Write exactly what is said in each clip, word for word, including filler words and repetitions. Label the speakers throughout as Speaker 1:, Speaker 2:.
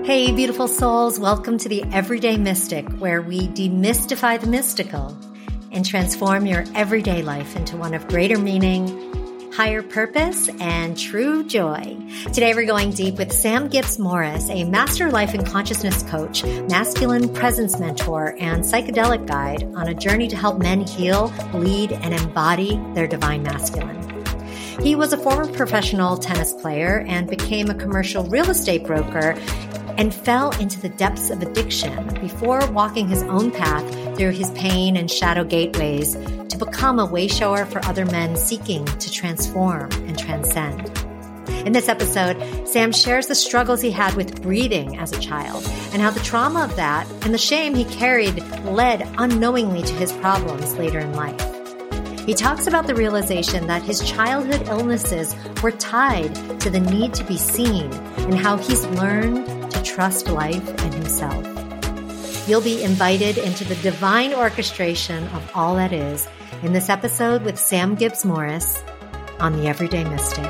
Speaker 1: Hey, beautiful souls. Welcome to the Everyday Mystic, where we demystify the mystical and transform your everyday life into one of greater meaning, higher purpose, and true joy. Today, we're going deep with Sam Gibbs Morris, a master life and consciousness coach, masculine presence mentor, and psychedelic guide on a journey to help men heal, lead, and embody their divine masculine. He was a former professional tennis player and became a commercial real estate broker and fell into the depths of addiction before walking his own path through his pain and shadow gateways to become a wayshower for other men seeking to transform and transcend. In this episode, Sam shares the struggles he had with breathing as a child and how the trauma of that and the shame he carried led unknowingly to his problems later in life. He talks about the realization that his childhood illnesses were tied to the need to be seen and how he's learned to trust life and himself. You'll be invited into the divine orchestration of all that is in this episode with Sam Gibbs Morris on The Everyday Mystic.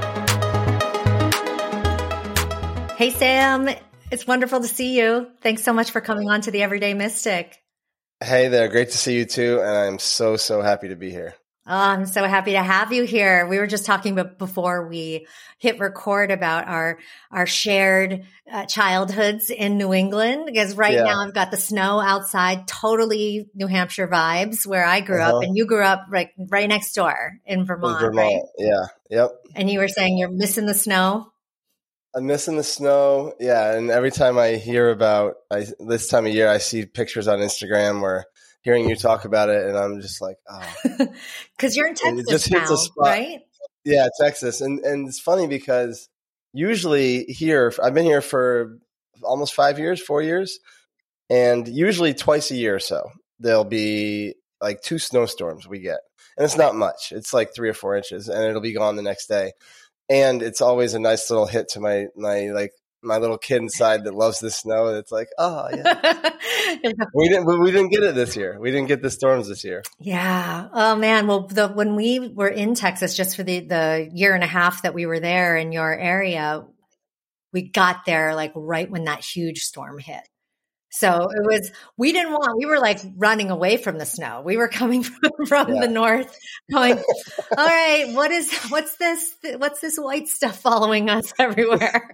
Speaker 1: Hey, Sam. It's wonderful to see you. Thanks so much for coming on to The Everyday Mystic.
Speaker 2: Hey there. Great to see you too. And I'm so, so happy to be here.
Speaker 1: Oh, I'm so happy to have you here. We were just talking about before we hit record about our, our shared uh, childhoods in New England, because right yeah. now I've got the snow outside, totally New Hampshire vibes where I grew uh-huh. up, and you grew up right, right next door in Vermont,
Speaker 2: in Vermont.
Speaker 1: Right?
Speaker 2: Yeah. Yep.
Speaker 1: And you were saying you're missing the snow?
Speaker 2: I'm missing the snow. Yeah. And every time I hear about I, this time of year, I see pictures on Instagram where hearing you talk about it, and I'm just like, oh.
Speaker 1: Because you're in Texas
Speaker 2: it just hits
Speaker 1: now,
Speaker 2: a spot.
Speaker 1: Right?
Speaker 2: Yeah, Texas. And and it's funny because usually here, I've been here for almost five years, four years, and usually twice a year or so, there'll be like two snowstorms we get. And it's not much. It's like three or four inches, and it'll be gone the next day. And it's always a nice little hit to my, my like my little kid inside that loves the snow. It's like, oh yeah, we didn't, we didn't get it this year. We didn't get the storms this year.
Speaker 1: Yeah. Oh man. Well, the, when we were in Texas, just for the, the year and a half that we were there in your area, we got there like right when that huge storm hit. So it was, we didn't want, we were like running away from the snow. We were coming from, from yeah. the north going, all right, what is, what's this, what's this white stuff following us everywhere?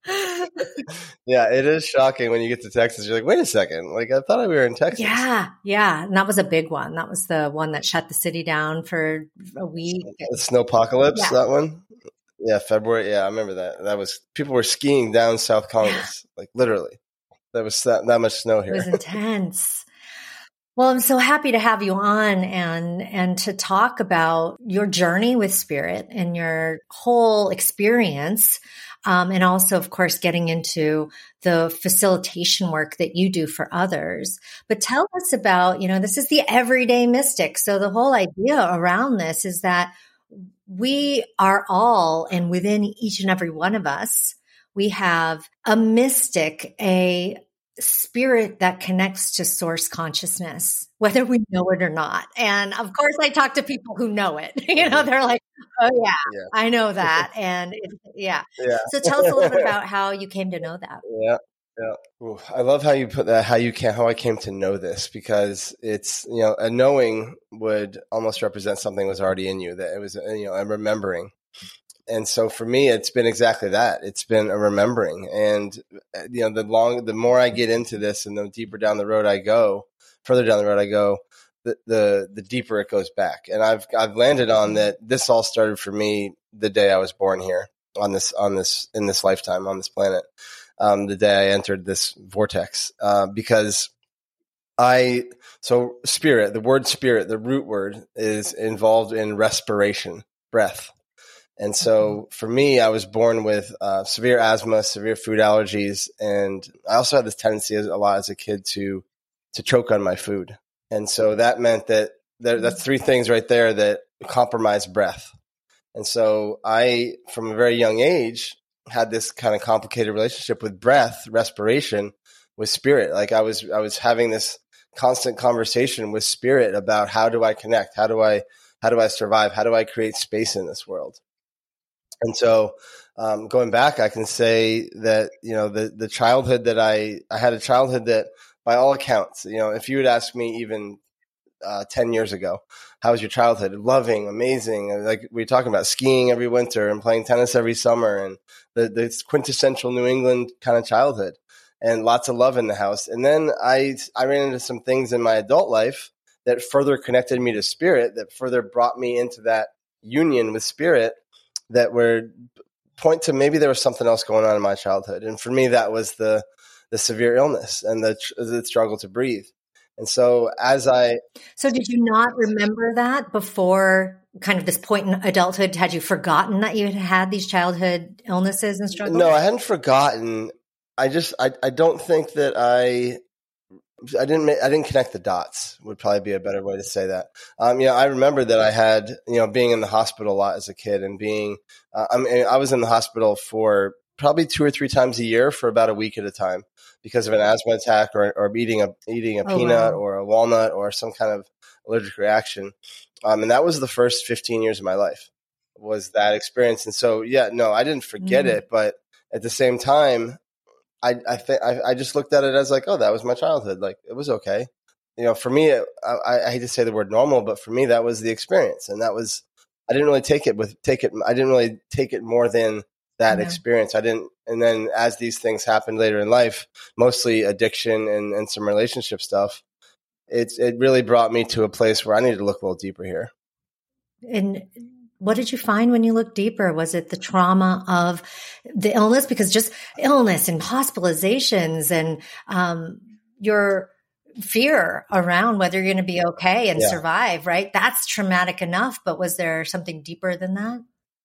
Speaker 2: Yeah, it is shocking when you get to Texas. You're like, wait a second. Like, I thought we were in Texas.
Speaker 1: Yeah. Yeah. And that was a big one. That was the one that shut the city down for a week.
Speaker 2: The snowpocalypse, yeah. that one? Yeah, February. Yeah, I remember that. That was, people were skiing down South Congress, yeah. like literally. There was that, that much snow here.
Speaker 1: It was intense. Well, I'm so happy to have you on and and to talk about your journey with spirit and your whole experience. Um, and also, of course, getting into the facilitation work that you do for others. But tell us about, you know, this is the Everyday Mystic. So the whole idea around this is that we are all, and within each and every one of us, we have a mystic, a spirit that connects to source consciousness, whether we know it or not. And of course, I talk to people who know it. You know, they're like, oh yeah, yeah. I know that. And it, yeah. yeah. So tell us a little bit about how you came to know that.
Speaker 2: Yeah. Yeah. Ooh, I love how you put that, how you can, how I came to know this, because it's, you know, a knowing would almost represent something that was already in you, that it was, you know, a remembering. And so for me, it's been exactly that. It's been a remembering. And, you know, the long, the more I get into this and the deeper down the road I go, further down the road I go, the, the, the deeper it goes back. And I've, I've landed on that. This all started for me the day I was born here on this, on this, in this lifetime on this planet. Um, the day I entered this vortex, uh, because I, so spirit, the word spirit, the root word is involved in respiration, breath. And so for me, I was born with uh, severe asthma, severe food allergies. And I also had this tendency as, a lot as a kid to, to choke on my food. And so that meant that there, that's three things right there that compromise breath. And so I, from a very young age, had this kind of complicated relationship with breath, respiration, with spirit. Like I was, I was having this constant conversation with spirit about how do I connect? How do I, how do I survive? How do I create space in this world? And so, um, going back, I can say that, you know, the, the childhood that I, I had a childhood that by all accounts, you know, if you would ask me even, uh, ten years ago, how was your childhood? Loving, amazing. Like we were talking about skiing every winter and playing tennis every summer and the, the quintessential New England kind of childhood and lots of love in the house. And then I, I ran into some things in my adult life that further connected me to spirit, that further brought me into that union with spirit, that were point to maybe there was something else going on in my childhood. And for me, that was the, the severe illness and the, the struggle to breathe. And so as I...
Speaker 1: So did you not remember that before kind of this point in adulthood? Had you forgotten that you had had these childhood illnesses and struggles?
Speaker 2: No, I hadn't forgotten. I just, I, I don't think that I... I didn't. I didn't connect the dots. Would probably be a better way to say that. Um, you know, I remember that I had, you know, being in the hospital a lot as a kid, and being. Uh, I mean, I was in the hospital for probably two or three times a year for about a week at a time because of an asthma attack, or, or eating a eating a oh, peanut wow. or a walnut or some kind of allergic reaction. Um, and that was the first fifteen years of my life. Was that experience? And so, yeah, no, I didn't forget mm. it, but at the same time. I I, th- I I just looked at it as like, oh, that was my childhood. Like, it was okay. You know, for me, it, I, I hate to say the word normal, but for me, that was the experience. And that was, I didn't really take it with, take it, I didn't really take it more than that yeah. experience. I didn't, and then as these things happened later in life, mostly addiction and, and some relationship stuff, it's, it really brought me to a place where I needed to look a little deeper here.
Speaker 1: And what did you find when you looked deeper? Was it the trauma of the illness? Because just illness and hospitalizations and um, your fear around whether you're going to be okay and yeah. survive, right? That's traumatic enough. But was there something deeper than that?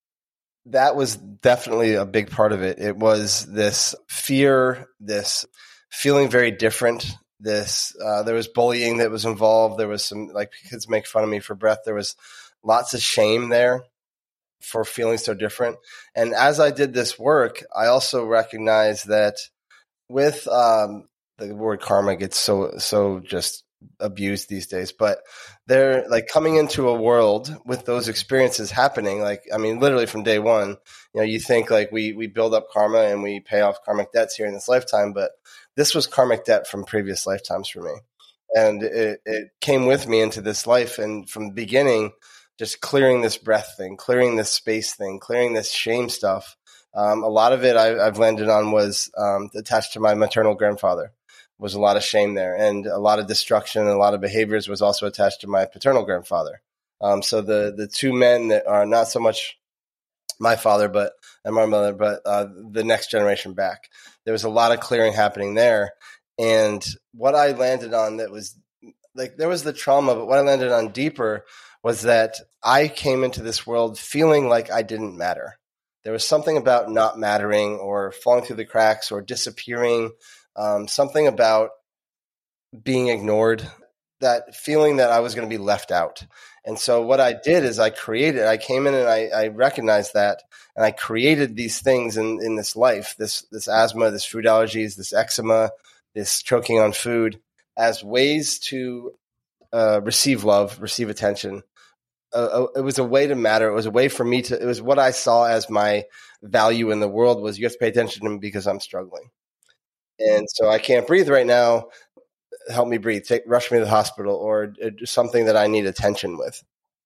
Speaker 2: That was definitely a big part of it. It was this fear, this feeling very different. This uh, there was bullying that was involved. There was some, like, kids make fun of me for breath. There was lots of shame there for feeling so different. And as I did this work, I also recognized that with um, the word karma gets so so just abused these days, but they're like coming into a world with those experiences happening. Like, I mean, literally from day one, you know, you think like we we build up karma and we pay off karmic debts here in this lifetime, but this was karmic debt from previous lifetimes for me. And it, it came with me into this life. And from the beginning, just clearing this breath thing, clearing this space thing, clearing this shame stuff. Um, a lot of it I, I've landed on was um, attached to my maternal grandfather. Was a lot of shame there, and a lot of destruction and a lot of behaviors was also attached to my paternal grandfather. Um, so the the two men that are not so much my father, but and my mother, but uh, the next generation back, there was a lot of clearing happening there. And what I landed on that was like, there was the trauma, but what I landed on deeper was that I came into this world feeling like I didn't matter. There was something about not mattering or falling through the cracks or disappearing, um, something about being ignored, that feeling that I was going to be left out. And so what I did is I created, I came in and I, I recognized that, and I created these things in, in this life, this, this asthma, this food allergies, this eczema, this choking on food, as ways to uh, receive love, receive attention. Uh, it was a way to matter. It was a way for me to, it was what I saw as my value in the world was, you have to pay attention to me because I'm struggling. And so I can't breathe right now. Help me breathe. Take, rush me to the hospital, or something that I need attention with.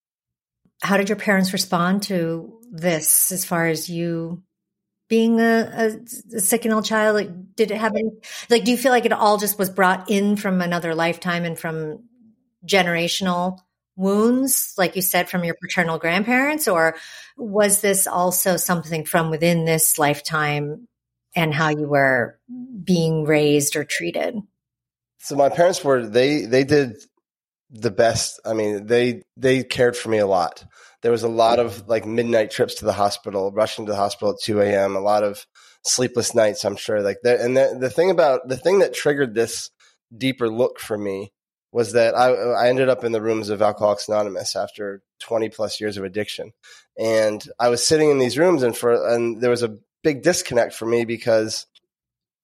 Speaker 1: How did your parents respond to this as far as you being a, a, a sick and ill child? Like, did it have any, like, do you feel like it all just was brought in from another lifetime and from generational wounds, like you said, from your paternal grandparents? Or was this also something from within this lifetime and how you were being raised or treated?
Speaker 2: So my parents were, they, they did the best. I mean, they, they cared for me a lot. There was a lot of like midnight trips to the hospital, rushing to the hospital at two a.m., a lot of sleepless nights, I'm sure. Like that. And the, the thing about the thing that triggered this deeper look for me was that I, I ended up in the rooms of Alcoholics Anonymous after twenty plus years of addiction. And I was sitting in these rooms, and for, and there was a big disconnect for me because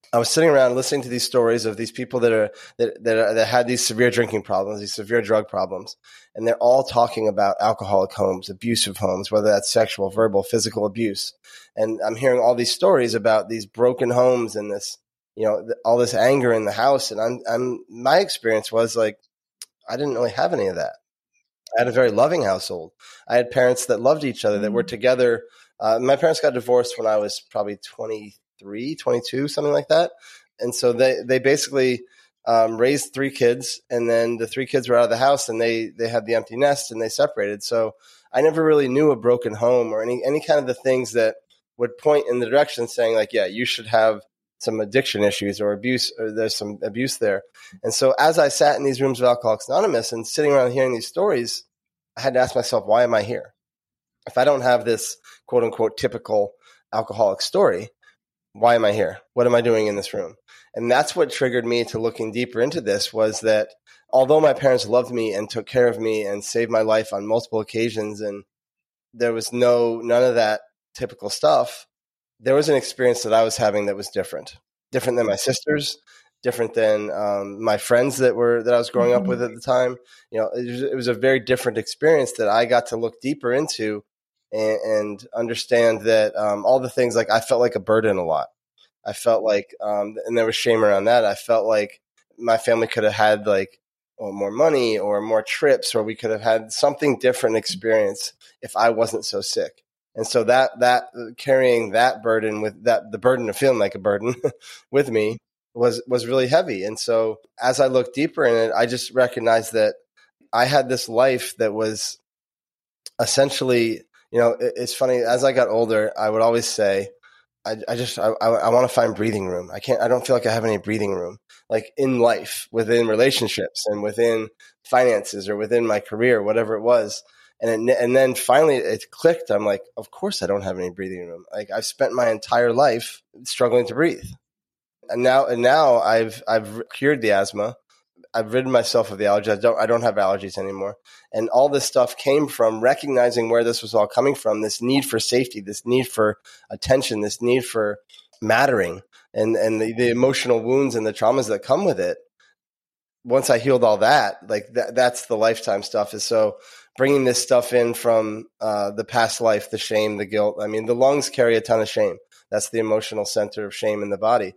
Speaker 2: I was sitting around listening to these stories of these people that are that that, are, that had these severe drinking problems, these severe drug problems, and they're all talking about alcoholic homes, abusive homes, whether that's sexual, verbal, physical abuse. And I'm hearing all these stories about these broken homes and this, you know, all this anger in the house. And I'm, I'm my experience was like, I didn't really have any of that. I had a very loving household. I had parents that loved each other, that were together. Uh, my parents got divorced when I was probably twenty-three, twenty-two, something like that. And so they, they basically um, raised three kids, and then the three kids were out of the house, and they, they had the empty nest, and they separated. So I never really knew a broken home or any, any kind of the things that would point in the direction saying like, yeah, you should have some addiction issues or abuse, or there's some abuse there. And so as I sat in these rooms of Alcoholics Anonymous and sitting around hearing these stories, I had to ask myself, why am I here? If I don't have this quote unquote typical alcoholic story, why am I here? What am I doing in this room? And that's what triggered me to looking deeper into this, was that although my parents loved me and took care of me and saved my life on multiple occasions, and there was no, none of that typical stuff, there was an experience that I was having that was different, different than my sisters, different than um, my friends that were, that I was growing up with at the time. You know, it was, it was a very different experience that I got to look deeper into and, and understand that um, all the things, like I felt like a burden a lot. I felt like, um, and there was shame around that. I felt like my family could have had like or more money or more trips, or we could have had something different experience if I wasn't so sick. And so that, that carrying that burden with that, the burden of feeling like a burden with me was, was really heavy. And so as I looked deeper in it, I just recognized that I had this life that was essentially, you know, it, it's funny, as I got older, I would always say, I, I just, I, I, I want to find breathing room. I can't, I don't feel like I have any breathing room, like in life, within relationships and within finances or within my career, whatever it was. And it, and then finally it clicked. I'm like, of course I don't have any breathing room. Like I've spent my entire life struggling to breathe. And now, and now I've, I've cured the asthma. I've ridden myself of the allergies. I don't, I don't have allergies anymore. And all this stuff came from recognizing where this was all coming from, this need for safety, this need for attention, this need for mattering, and, and the, the emotional wounds and the traumas that come with it. Once I healed all that, like that, that's the lifetime stuff. Is so bringing this stuff in from uh, the past life, the shame, the guilt. I mean, the lungs carry a ton of shame. That's the emotional center of shame in the body.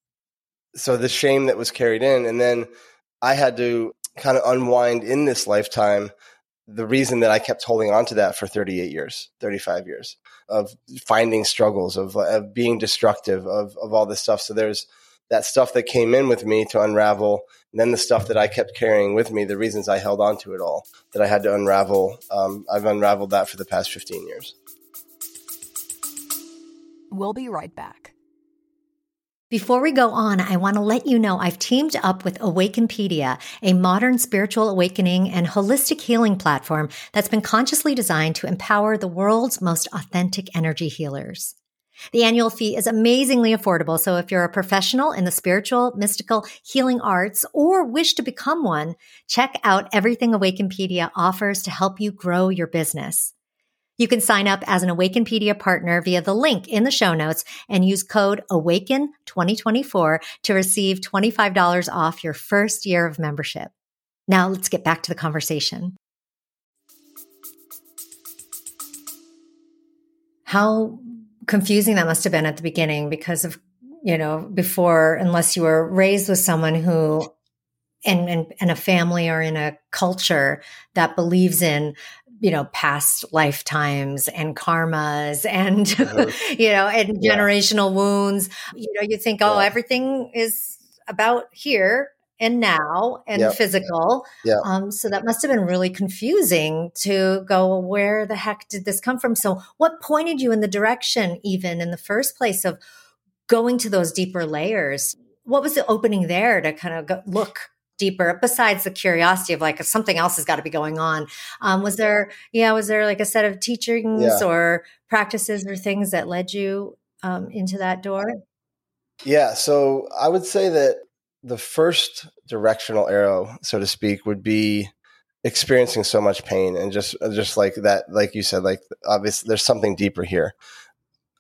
Speaker 2: So the shame that was carried in, and then I had to kind of unwind in this lifetime the reason that I kept holding on to that for thirty-eight years, thirty-five years of finding struggles, of, of being destructive, of, of all this stuff. So there's that stuff that came in with me to unravel, and then the stuff that I kept carrying with me, the reasons I held on to it all, that I had to unravel. Um, I've unraveled that for the past fifteen years.
Speaker 3: We'll be right back.
Speaker 1: Before we go on, I want to let you know I've teamed up with Awakenpedia, a modern spiritual awakening and holistic healing platform that's been consciously designed to empower the world's most authentic energy healers. The annual fee is amazingly affordable, so if you're a professional in the spiritual, mystical, healing arts, or wish to become one, check out everything Awakenpedia offers to help you grow your business. You can sign up as an Awakenpedia partner via the link in the show notes and use code awaken twenty twenty-four to receive twenty-five dollars off your first year of membership. Now let's get back to the conversation. How confusing that must have been at the beginning, because of, you know, before, unless you were raised with someone who, in, in, in a family or in a culture that believes in, you know, past lifetimes and karmas and, mm-hmm. you know, and yeah. generational wounds, you know, you think, oh, yeah. everything is about here and now and yep. physical.
Speaker 2: Yeah.
Speaker 1: Um, so that must have been really confusing to go, well, where the heck did this come from? So what pointed you in the direction, even in the first place, of going to those deeper layers? What was the opening there to kind of go, look deeper, besides the curiosity of like something else has got to be going on? Um, was there, yeah, was there like a set of teachings yeah. or practices or things that led you um, into that door?
Speaker 2: Yeah. So I would say that the first directional arrow, so to speak, would be experiencing so much pain and just, just like that, like you said, like obviously there's something deeper here.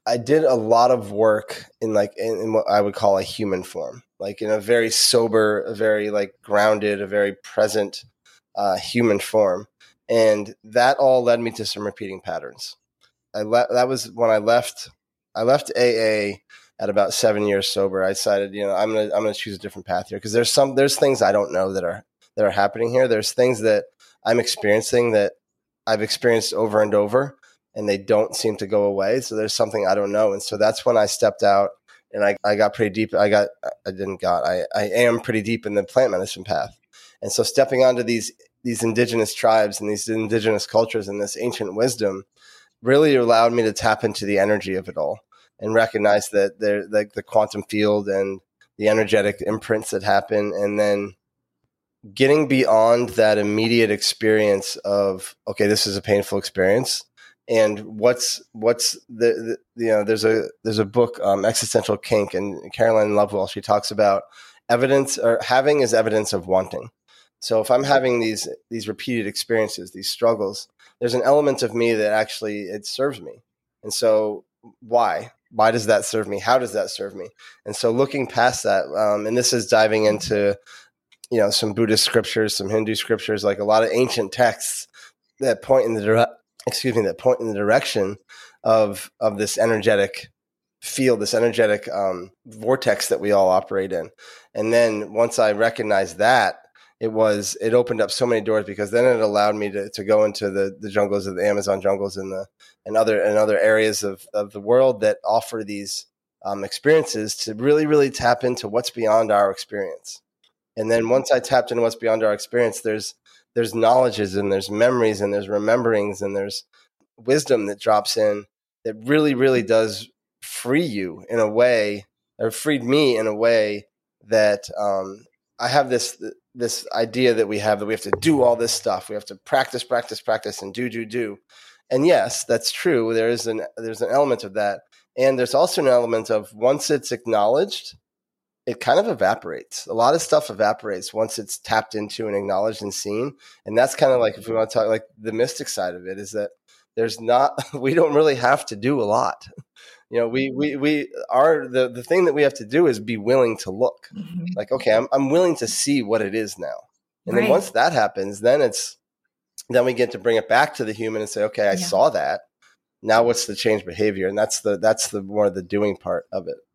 Speaker 2: I did a lot of work in like in, in what I would call a human form, like in a very sober, a very like grounded, a very present uh, human form. And that all led me to some repeating patterns. I le- that was when I left, I left A A at about seven years sober. I decided, you know, I'm going to, I'm going to choose a different path here. Cause there's some, there's things I don't know that are, that are happening here. There's things that I'm experiencing that I've experienced over and over, and they don't seem to go away. So there's something I don't know. And so that's when I stepped out and I, I got pretty deep. I got, I didn't got, I, I am pretty deep in the plant medicine path. And so stepping onto these, these indigenous tribes and these indigenous cultures and this ancient wisdom really allowed me to tap into the energy of it all and recognize that there, like the quantum field and the energetic imprints that happen. And then getting beyond that immediate experience of, okay, this is a painful experience. And what's, what's the, the you know, there's a, there's a book, um, Existential Kink, and Caroline Lovewell, she talks about evidence, or having is evidence of wanting. So if I'm having these, these repeated experiences, these struggles, there's an element of me that actually it serves me. And so why? Why does that serve me? How does that serve me? And so looking past that, um, and this is diving into, you know, some Buddhist scriptures, some Hindu scriptures, like a lot of ancient texts that point in the dire- excuse me, that point in the direction of of this energetic field, this energetic um, vortex that we all operate in. And then once I recognized that, it was it opened up so many doors, because then it allowed me to to go into the the jungles of the Amazon jungles and the and other and other areas of of the world that offer these um, experiences, to really really tap into what's beyond our experience. And then once I tapped into what's beyond our experience, there's there's knowledges and there's memories and there's rememberings and there's wisdom that drops in that really, really does free you in a way, or freed me in a way that um, I have this this idea that we have that we have to do all this stuff. We have to practice, practice, practice, and do, do, do. And yes, that's true. There is an there's an element of that. And there's also an element of, once it's acknowledged, it kind of evaporates. A lot of stuff evaporates once it's tapped into and acknowledged and seen. And that's kind of like, if we want to talk like the mystic side of it, is that there's not, we don't really have to do a lot. You know, we, we, we are, the, the thing that we have to do is be willing to look. Mm-hmm. Like, okay, I'm, I'm willing to see what it is now. And right. then once that happens, then it's, then we get to bring it back to the human and say, okay, I yeah. saw that. Now what's the change behavior? And that's the, that's the more the doing part of it.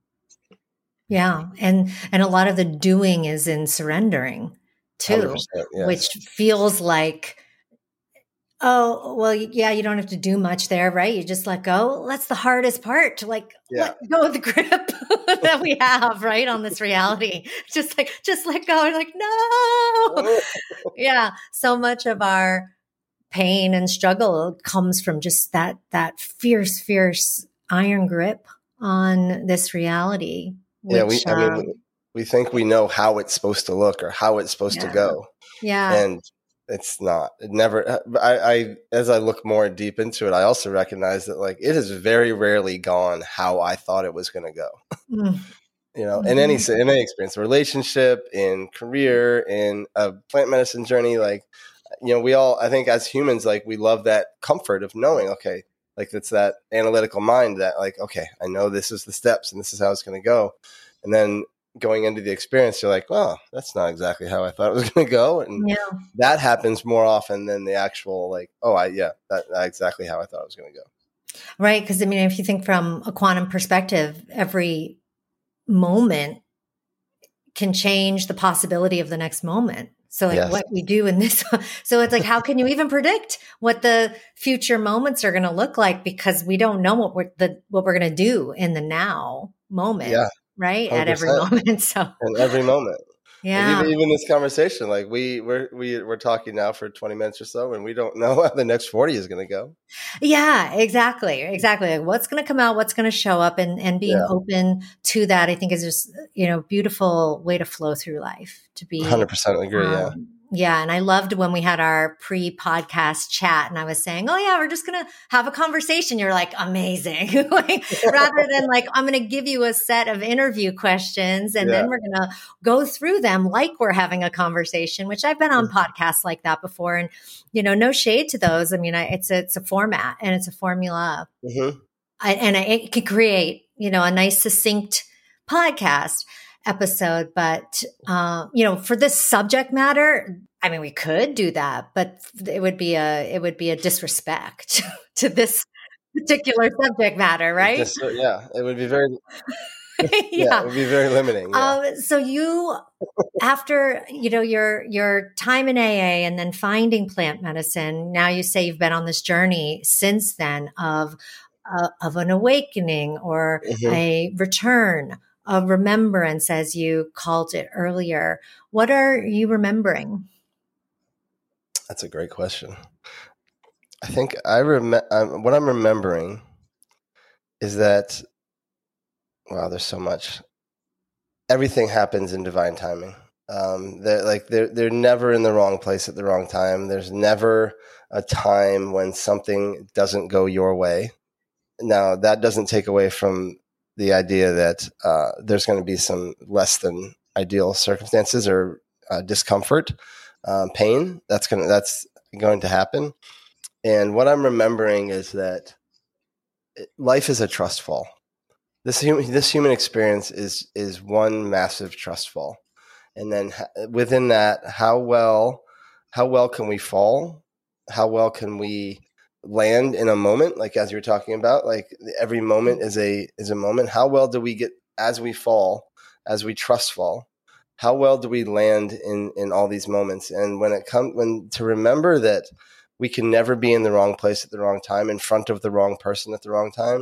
Speaker 1: Yeah. And, and a lot of the doing is in surrendering too, yes. which feels like, oh, well, yeah, you don't have to do much there, right? You just let go. That's the hardest part, to like yeah. let go of the grip that we have, right, on this reality. Just like, just let go. And like, no. yeah. So much of our pain and struggle comes from just that, that fierce, fierce iron grip on this reality. Which,
Speaker 2: yeah, we, I mean, um, we think we know how it's supposed to look or how it's supposed
Speaker 1: yeah.
Speaker 2: to go.
Speaker 1: Yeah.
Speaker 2: And it's not, it never, I, I, as I look more deep into it, I also recognize that like, it has very rarely gone how I thought it was going to go, mm. you know, mm-hmm. in any, in any experience, relationship, in career, in a plant medicine journey. Like, you know, we all, I think as humans, like we love that comfort of knowing, okay, like it's that analytical mind that like, okay, I know this is the steps and this is how it's going to go. And then going into the experience, you're like, well, that's not exactly how I thought it was going to go. And
Speaker 1: yeah.
Speaker 2: that happens more often than the actual like, oh, I, yeah, that, that's exactly how I thought it was going to go.
Speaker 1: Right. Because I mean, if you think from a quantum perspective, every moment can change the possibility of the next moment. So like yes. what we do in this, so it's like, how can you even predict what the future moments are going to look like? Because we don't know what we're the, what we're going to do in the now moment, yeah, right? one hundred percent. At every moment. So
Speaker 2: in every moment.
Speaker 1: Yeah.
Speaker 2: Even, even this conversation, like we we're, we, we're talking now for twenty minutes or so, and we don't know how the next forty is going to go.
Speaker 1: Yeah, exactly. Exactly. Like what's going to come out, what's going to show up, and, and being yeah. open to that, I think is just, you know, beautiful way to flow through life, to be
Speaker 2: one hundred percent agree. Um, yeah.
Speaker 1: Yeah. And I loved when we had our pre-podcast chat and I was saying, oh yeah, we're just going to have a conversation. You're like, amazing. like, rather than like, I'm going to give you a set of interview questions and yeah. then we're going to go through them like we're having a conversation, which I've been on podcasts like that before. And, you know, no shade to those. I mean, I, it's, a, it's a format and it's a formula.
Speaker 2: Mm-hmm.
Speaker 1: I, and I, it could create, you know, a nice succinct podcast episode. But, uh, you know, for this subject matter, I mean, we could do that, but it would be a, it would be a disrespect to this particular subject matter, right?
Speaker 2: Just, so- yeah, it would be very,
Speaker 1: yeah.
Speaker 2: yeah, it would be very limiting. Yeah.
Speaker 1: Um, so you, after, you know, your, your time in A A and then finding plant medicine, now you say you've been on this journey since then of, uh, of an awakening or
Speaker 2: Mhm.
Speaker 1: a return, a remembrance, as you called it earlier. What are you remembering?
Speaker 2: That's a great question. I think I rem- um, what I'm remembering is that, wow, there's so much. Everything happens in divine timing. Um, they're like they're they're never in the wrong place at the wrong time. There's never a time when something doesn't go your way. Now, that doesn't take away from the idea that uh, there's going to be some less than ideal circumstances or uh, discomfort, um, pain. That's going to that's going to happen. And what I'm remembering is that life is a trust fall. This human this human experience is is one massive trust fall. And then within that, how well how well can we fall? How well can we land in a moment? Like as you were talking about, like every moment is a is a moment. How well do we get as we fall, as we trust fall? How well do we land in in all these moments? And when it comes when to remember that we can never be in the wrong place at the wrong time, in front of the wrong person at the wrong time.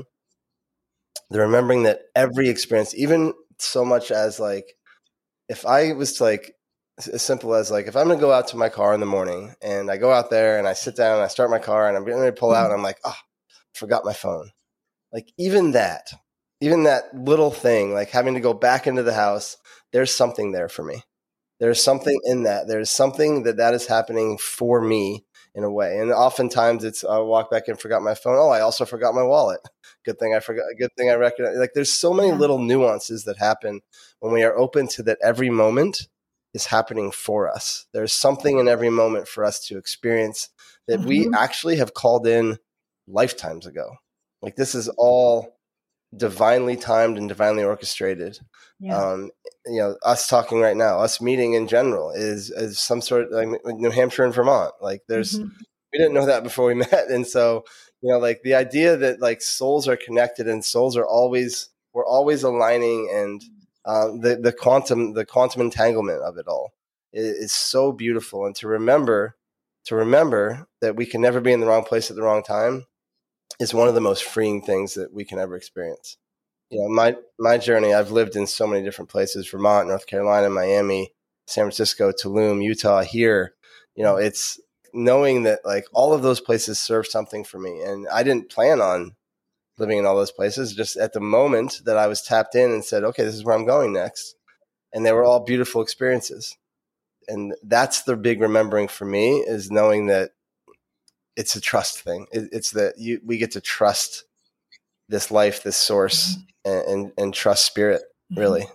Speaker 2: The remembering that every experience, even so much as like, if I was to like, as simple as like, if I'm going to go out to my car in the morning and I go out there and I sit down and I start my car and I'm getting ready to pull out and I'm like, oh, forgot my phone. Like even that, even that little thing, like having to go back into the house, there's something there for me. There's something in that. There's something that that is happening for me in a way. And oftentimes it's, I walk back and forgot my phone. Oh, I also forgot my wallet. Good thing I forgot. Good thing I recognize. Like there's so many
Speaker 1: Yeah.
Speaker 2: little nuances that happen when we are open to that. Every moment is happening for us. There's something in every moment for us to experience that we
Speaker 1: Mhm.
Speaker 2: actually have called in lifetimes ago. Like this is all divinely timed and divinely orchestrated.
Speaker 1: Yeah.
Speaker 2: Um, you know, us talking right now, us meeting in general is, is some sort of like New Hampshire and Vermont. Like there's,
Speaker 1: Mhm.
Speaker 2: we didn't know that before we met. And so, you know, like the idea that like souls are connected and souls are always, we're always aligning, and um, the, the quantum, the quantum entanglement of it all is, is so beautiful. And to remember, to remember that we can never be in the wrong place at the wrong time is one of the most freeing things that we can ever experience. You know, my, my journey, I've lived in so many different places, Vermont, North Carolina, Miami, San Francisco, Tulum, Utah, here. You know, it's knowing that like all of those places serve something for me. And I didn't plan on living in all those places. Just at the moment that I was tapped in and said, okay, this is where I'm going next. And they were all beautiful experiences. And that's the big remembering for me, is knowing that it's a trust thing. It, it's that you, we get to trust this life, this source, and, and, and trust spirit, really.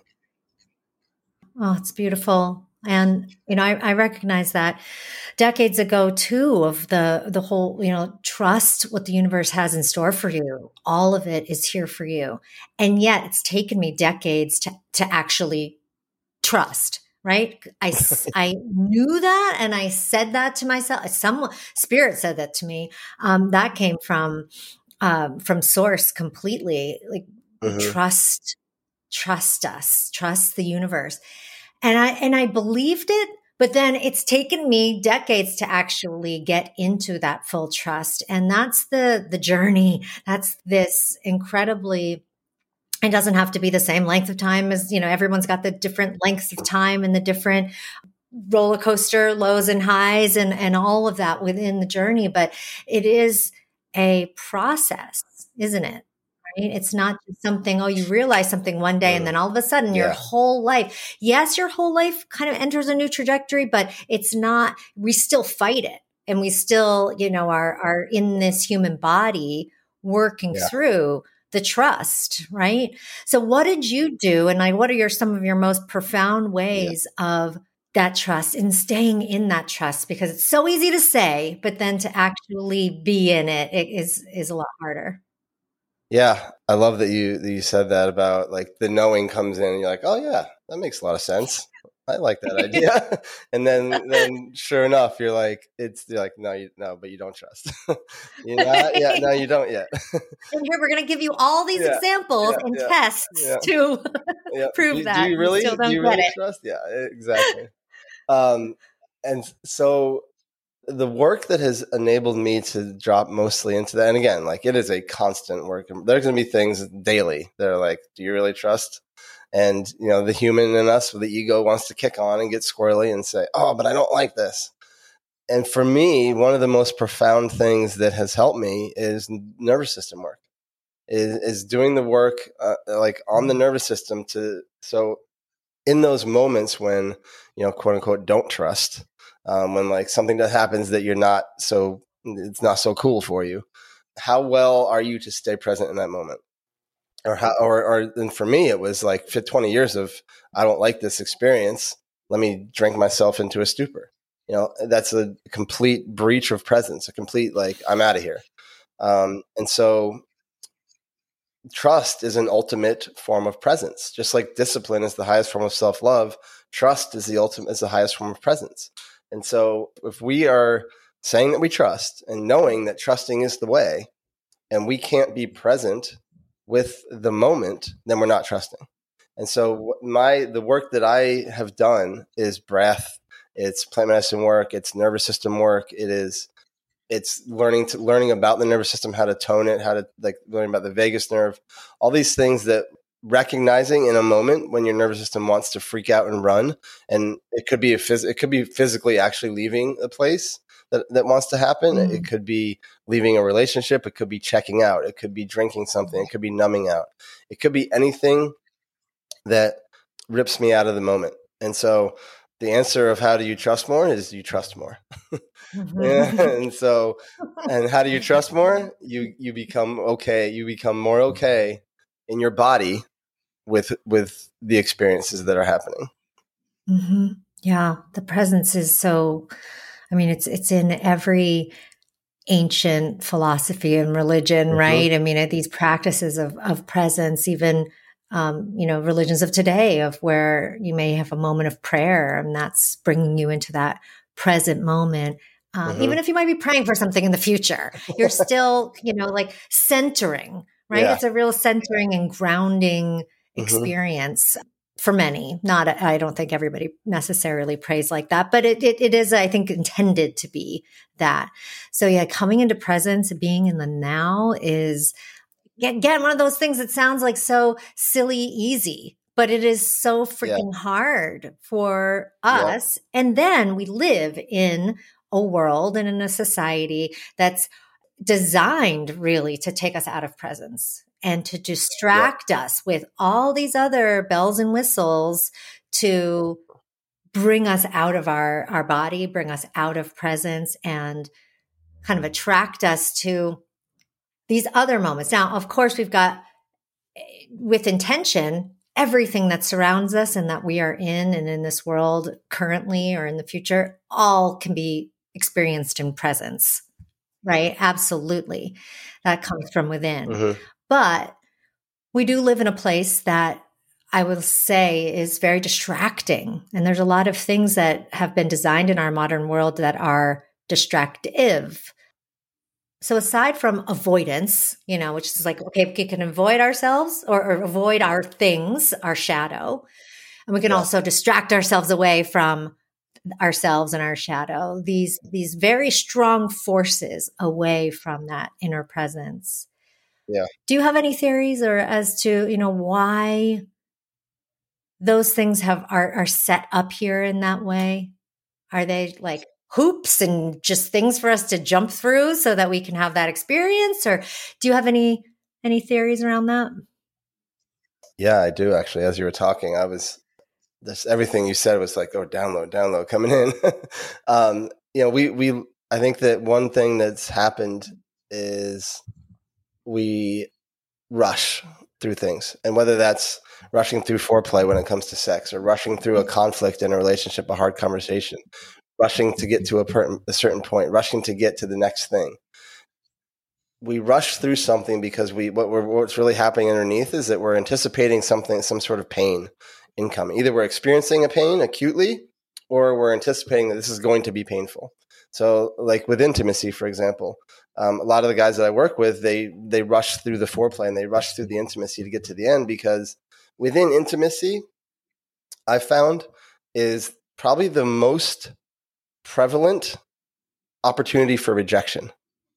Speaker 1: Oh, it's beautiful. And, you know, I, I recognize that decades ago too, of the, the whole, you know, trust what the universe has in store for you. All of it is here for you. And yet it's taken me decades to, to actually trust, right? I, s- I knew that. And I said that to myself. Some spirit said that to me. Um, that came from, um, from source completely. Like
Speaker 2: Mhm.
Speaker 1: trust, trust us, trust the universe. And I, and I believed it, but then it's taken me decades to actually get into that full trust. And that's the, the journey. That's this incredibly, it doesn't have to be the same length of time as, you know, everyone's got the different lengths of time and the different roller coaster lows and highs and, and all of that within the journey. But it is a process, isn't it? Right? It's not just something, oh, you realize something one day and then all of a sudden your
Speaker 2: Yeah.
Speaker 1: whole life, yes, your whole life kind of enters a new trajectory, but it's not, we still fight it. And we still, you know, are, are in this human body working
Speaker 2: Yeah.
Speaker 1: through the trust, right? So what did you do? And like, what are your, some of your most profound ways yeah. of that trust and staying in that trust? Because it's so easy to say, but then to actually be in it, it is, is a lot harder.
Speaker 2: Yeah, I love that you that you said that about like the knowing comes in and you're like, oh yeah, that makes a lot of sense. I like that idea. And then then sure enough, you're like, it's you're like, no, you no, but you don't trust. You're not, yeah, no, you don't yet.
Speaker 1: And here we're going to give you all these
Speaker 2: Yeah,
Speaker 1: examples
Speaker 2: yeah,
Speaker 1: and
Speaker 2: yeah,
Speaker 1: tests
Speaker 2: yeah,
Speaker 1: to
Speaker 2: yeah.
Speaker 1: prove
Speaker 2: Do, do
Speaker 1: that
Speaker 2: you
Speaker 1: you
Speaker 2: really
Speaker 1: still
Speaker 2: do
Speaker 1: don't
Speaker 2: you
Speaker 1: get
Speaker 2: really
Speaker 1: it.
Speaker 2: trust? Yeah, exactly. Um, and so the work that has enabled me to drop mostly into that, and again, like it is a constant work. There's going to be things daily that are like, do you really trust? And, you know, the human in us with the ego wants to kick on and get squirrely and say, oh, but I don't like this. And for me, one of the most profound things that has helped me is nervous system work, is, is doing the work uh, like on the nervous system to, so in those moments when, you know, quote unquote, don't trust, um, when like something that happens that you're not so, it's not so cool for you, how well are you to stay present in that moment? Or how, or, or, and for me, it was like for twenty years of, I don't like this experience. Let me drink myself into a stupor. You know, that's a complete breach of presence, a complete, like, I'm out of here. Um, and so trust is an ultimate form of presence, just like discipline is the highest form of self-love. Trust is the ultimate, is the highest form of presence. And so if we are saying that we trust and knowing that trusting is the way, and we can't be present with the moment, then we're not trusting. And so my the work that I have done is breath, it's plant medicine work, it's nervous system work, it is it's learning to learning about the nervous system, how to tone it, how to like learn about the vagus nerve, all these things that recognizing in a moment when your nervous system wants to freak out and run, and it could be a phys- it could be physically actually leaving a place that, that wants to happen. Mm. It could be leaving a relationship. It could be checking out. It could be drinking something. It could be numbing out. It could be anything that rips me out of the moment. And so the answer of how do you trust more is you trust more. And so, and how do you trust more? You, you become okay. You become more okay in your body with, with the experiences that are happening.
Speaker 1: Mm-hmm. Yeah. The presence is so, I mean, it's, it's in every ancient philosophy and religion, mm-hmm. right? I mean, these practices of, of presence, even, um, you know, religions of today, of where you may have a moment of prayer and that's bringing you into that present moment. Um, mm-hmm. Even if you might be praying for something in the future, you're still, you know, like centering, right? Yeah. It's a real centering and grounding mm-hmm. experience for many. Not, I don't think everybody necessarily prays like that, but it, it, it is, I think, intended to be that. So yeah, coming into presence, being in the now is, again, one of those things that sounds like so silly, easy, but it is so freaking yeah. hard for us. Yeah. And then we live in a world and in a society that's designed really to take us out of presence and to distract yeah. us with all these other bells and whistles to bring us out of our, our body, bring us out of presence, and kind of attract us to these other moments. Now, of course, we've got, with intention, everything that surrounds us and that we are in and in this world currently or in the future, all can be experienced in presence, right? Absolutely. That comes from within. Mm-hmm. But we do live in a place that I will say is very distracting. And there's a lot of things that have been designed in our modern world that are distractive. So aside from avoidance, you know, which is like, okay, we can avoid ourselves or, or avoid our things, our shadow. And we can yeah. also distract ourselves away from ourselves and our shadow. These, these very strong forces away from that inner presence.
Speaker 2: Yeah.
Speaker 1: Do you have any theories or as to, you know, why those things have are, are set up here in that way? Are they like hoops and just things for us to jump through so that we can have that experience? Or do you have any any theories around that?
Speaker 2: Yeah, I do actually. As you were talking, I was this everything you said was like, oh, download, download coming in. um, you know, we we I think that one thing that's happened is we rush through things, and whether that's rushing through foreplay when it comes to sex, or rushing through a conflict in a relationship, a hard conversation, rushing to get to a, per- a certain point, rushing to get to the next thing. we rush through something because we what we're, what's really happening underneath is that we're anticipating something, some sort of pain incoming. Either we're experiencing a pain acutely, or we're anticipating that this is going to be painful. So, like with intimacy, for example, um, a lot of the guys that I work with, they they rush through the foreplay and they rush through the intimacy to get to the end, because within intimacy, I found is probably the most prevalent opportunity for rejection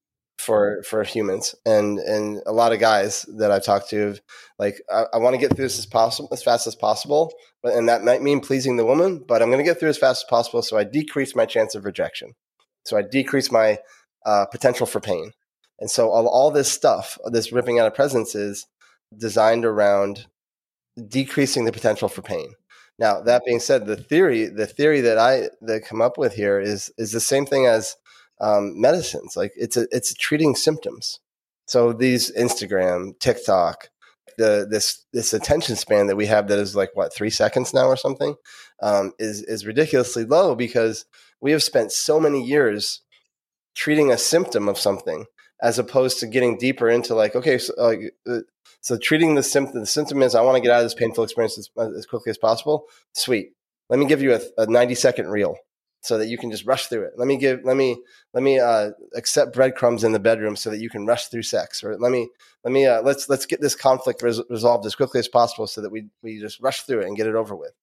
Speaker 2: for for humans, and and a lot of guys that I've talked to, like I, I want to get through this as possible as fast as possible, but and that might mean pleasing the woman, but I'm going to get through as fast as possible so I decrease my chance of rejection, so I decrease my uh, potential for pain. And so all, all this stuff, this ripping out of presence, is designed around decreasing the potential for pain. Now, that being said, the theory the theory that I that come up with here is is the same thing as Um, medicines. Like it's a, it's treating symptoms. So these Instagram, TikTok, the this this attention span that we have that is like what three seconds now or something, um, is is ridiculously low, because we have spent so many years treating a symptom of something as opposed to getting deeper into like, okay, so, uh, uh, so treating the symptom. The symptom is I want to get out of this painful experience as, as quickly as possible. Sweet. Let me give you a, a ninety second reel, so that you can just rush through it. Let me give, let me, let me uh, accept breadcrumbs in the bedroom so that you can rush through sex. Or let me, let me, uh, let's let's get this conflict res- resolved as quickly as possible so that we we just rush through it and get it over with.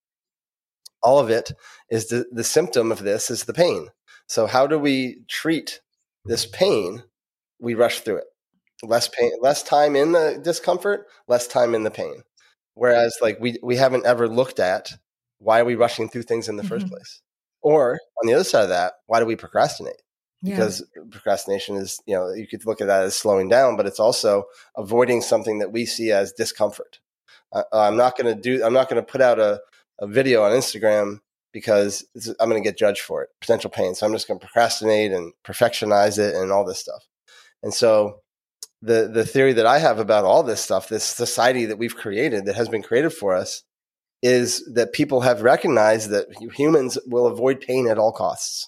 Speaker 2: All of it is the the symptom of this is the pain. So how do we treat this pain? We rush through it. Less pain, less time in the discomfort, less time in the pain. Whereas, like we we haven't ever looked at why are we rushing through things in the mm-hmm. first place. Or on the other side of that, why do we procrastinate? Yeah. Because procrastination is, you know, you could look at that as slowing down, but it's also avoiding something that we see as discomfort. Uh, I'm not going to do, I'm not going to put out a, a video on Instagram because I'm going to get judged for it, potential pain. So I'm just going to procrastinate and perfectionize it and all this stuff. And so the, the theory that I have about all this stuff, this society that we've created that has been created for us, is that people have recognized that humans will avoid pain at all costs.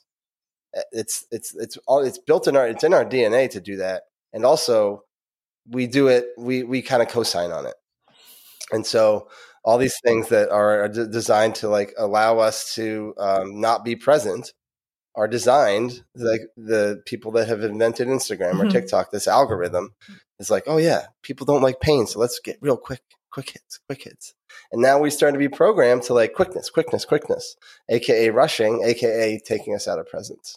Speaker 2: It's it's it's all it's built in our it's in our D N A to do that, and also we do it. We we kind of co-sign on it, and so all these things that are d- designed to like allow us to um, not be present are designed, like the people that have invented Instagram or mm-hmm. TikTok. This algorithm is like, oh yeah, people don't like pain, so let's get real quick. Quick hits, quick hits. And now we start to be programmed to like quickness, quickness, quickness, A K A rushing, A K A taking us out of presence.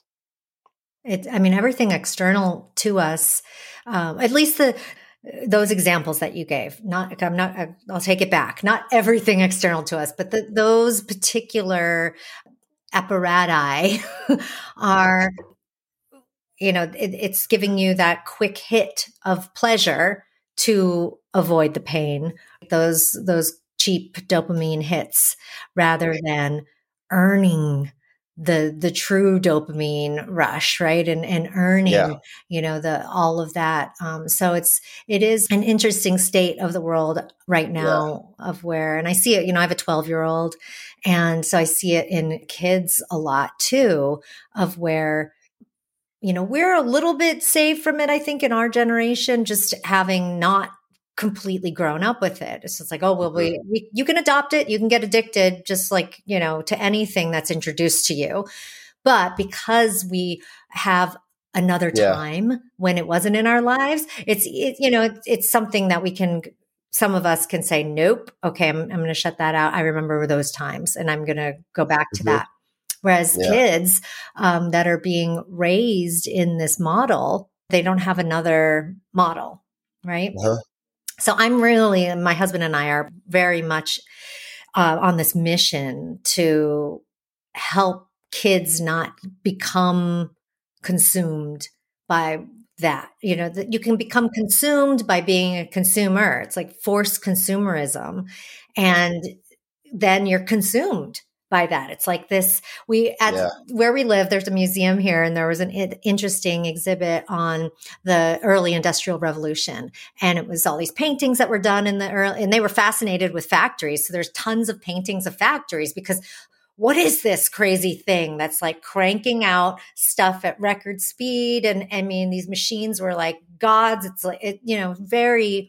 Speaker 1: It, I mean, everything external to us, um, at least the those examples that you gave, not, I'm not, I'll take it back. Not everything external to us, but the, those particular apparati are, you know, it, it's giving you that quick hit of pleasure to avoid the pain, those those cheap dopamine hits, rather than earning the the true dopamine rush, right? And and earning, yeah. you know, the all of that. Um, so it's it is an interesting state of the world right now, yeah. of where, and I see it. You know, I have a twelve year old, and so I see it in kids a lot too, of where, you know, we're a little bit safe from it, I think, in our generation, just having not completely grown up with it. It's just like, oh, well, we, we, you can adopt it. You can get addicted just like, you know, to anything that's introduced to you. But because we have another time yeah. when it wasn't in our lives, it's, it, you know, it, it's something that we can, some of us can say, nope, okay, I'm, I'm going to shut that out. I remember those times and I'm going to go back to mm-hmm. that. Whereas yeah. kids um, that are being raised in this model, they don't have another model, right? Uh-huh. So I'm really, my husband and I are very much uh, on this mission to help kids not become consumed by that. You know, that you can become consumed by being a consumer. It's like forced consumerism. And then you're consumed by that. It's like this, we, at yeah. where we live, there's a museum here, and there was an I- interesting exhibit on the early industrial revolution. And it was all these paintings that were done in the early, and they were fascinated with factories. So there's tons of paintings of factories, because what is this crazy thing that's like cranking out stuff at record speed? And I mean, these machines were like gods. It's like, it, you know, very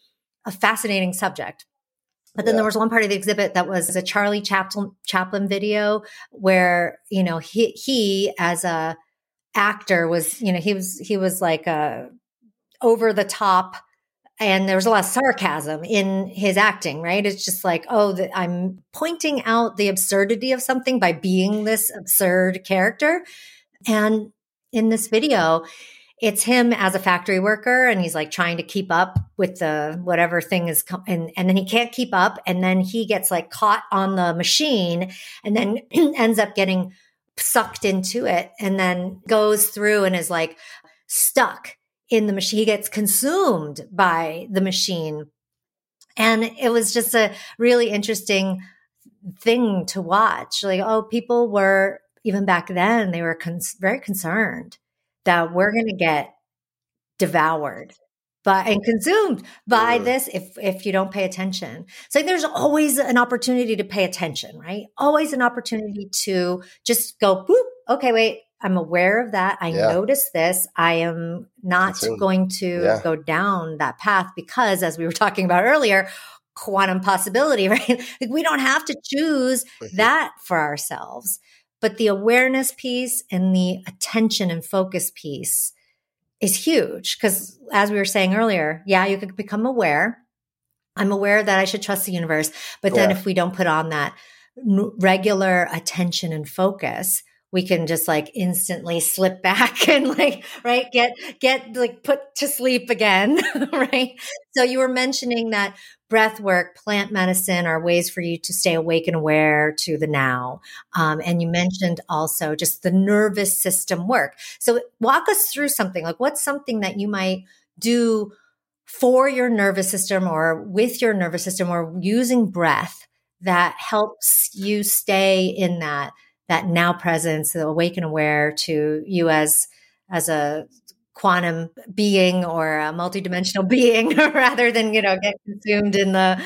Speaker 1: a fascinating subject. But then yeah. there was one part of the exhibit that was a Charlie Chaplin, Chaplin video where, you know, he, he as a actor was, you know, he was, he was like a over the top, and there was a lot of sarcasm in his acting, right? It's just like, oh, the, I'm pointing out the absurdity of something by being this absurd character. And in this video, it's him as a factory worker, and he's like trying to keep up with the whatever thing is, com- and, and then he can't keep up. And then he gets like caught on the machine and then ends up getting sucked into it, and then goes through and is like stuck in the machine. He gets consumed by the machine. And it was just a really interesting thing to watch. Like, oh, people were, even back then, they were con- very concerned that we're going to get devoured by and consumed by this if if you don't pay attention. So there's always an opportunity to pay attention, right? Always an opportunity to just go, boop, okay, wait, I'm aware of that. I yeah. notice this. I am not Consumed. going to yeah. go down that path because, as we were talking about earlier, quantum possibility, right? Like, we don't have to choose mm-hmm. that for ourselves. But the awareness piece and the attention and focus piece is huge because, as we were saying earlier, yeah, you could become aware. I'm aware that I should trust the universe. But then yeah. if we don't put on that regular attention and focus, we can just like instantly slip back and like, right, get, get like put to sleep again, right? So you were mentioning that breath work, plant medicine are ways for you to stay awake and aware to the now. Um, and you mentioned also just the nervous system work. So walk us through something like, what's something that you might do for your nervous system or with your nervous system or using breath that helps you stay in that that now presence, the awake and aware to you as, as a quantum being or a multidimensional being rather than, you know, get consumed in the.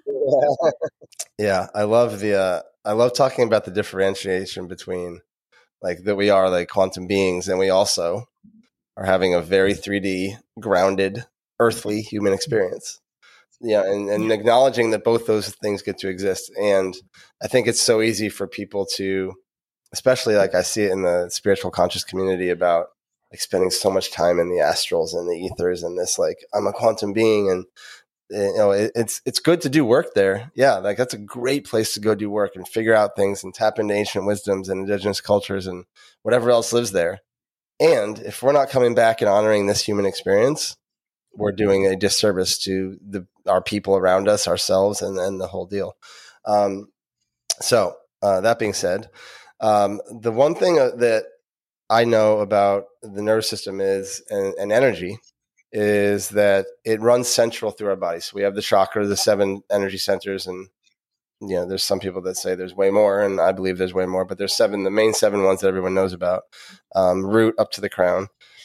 Speaker 2: Yeah. I love the, uh, I love talking about the differentiation between like that we are like quantum beings and we also are having a very three D grounded earthly human experience. Yeah. And, and acknowledging that both those things get to exist. And I think it's so easy for people to, especially like I see it in the spiritual conscious community about like spending so much time in the astrals and the ethers and this, like, I'm a quantum being and, you know, it, it's, it's good to do work there. Yeah. Like that's a great place to go do work and figure out things and tap into ancient wisdoms and indigenous cultures and whatever else lives there. And if we're not coming back and honoring this human experience, we're doing a disservice to the, our people around us, ourselves, and then the whole deal. Um, so uh, that being said, Um, the one thing that I know about the nervous system is, and, and energy, is that it runs central through our body. So we have the chakra, the seven energy centers, and you know, there's some people that say there's way more, and I believe there's way more, but there's seven, the main seven ones that everyone knows about, um, root up to the crown.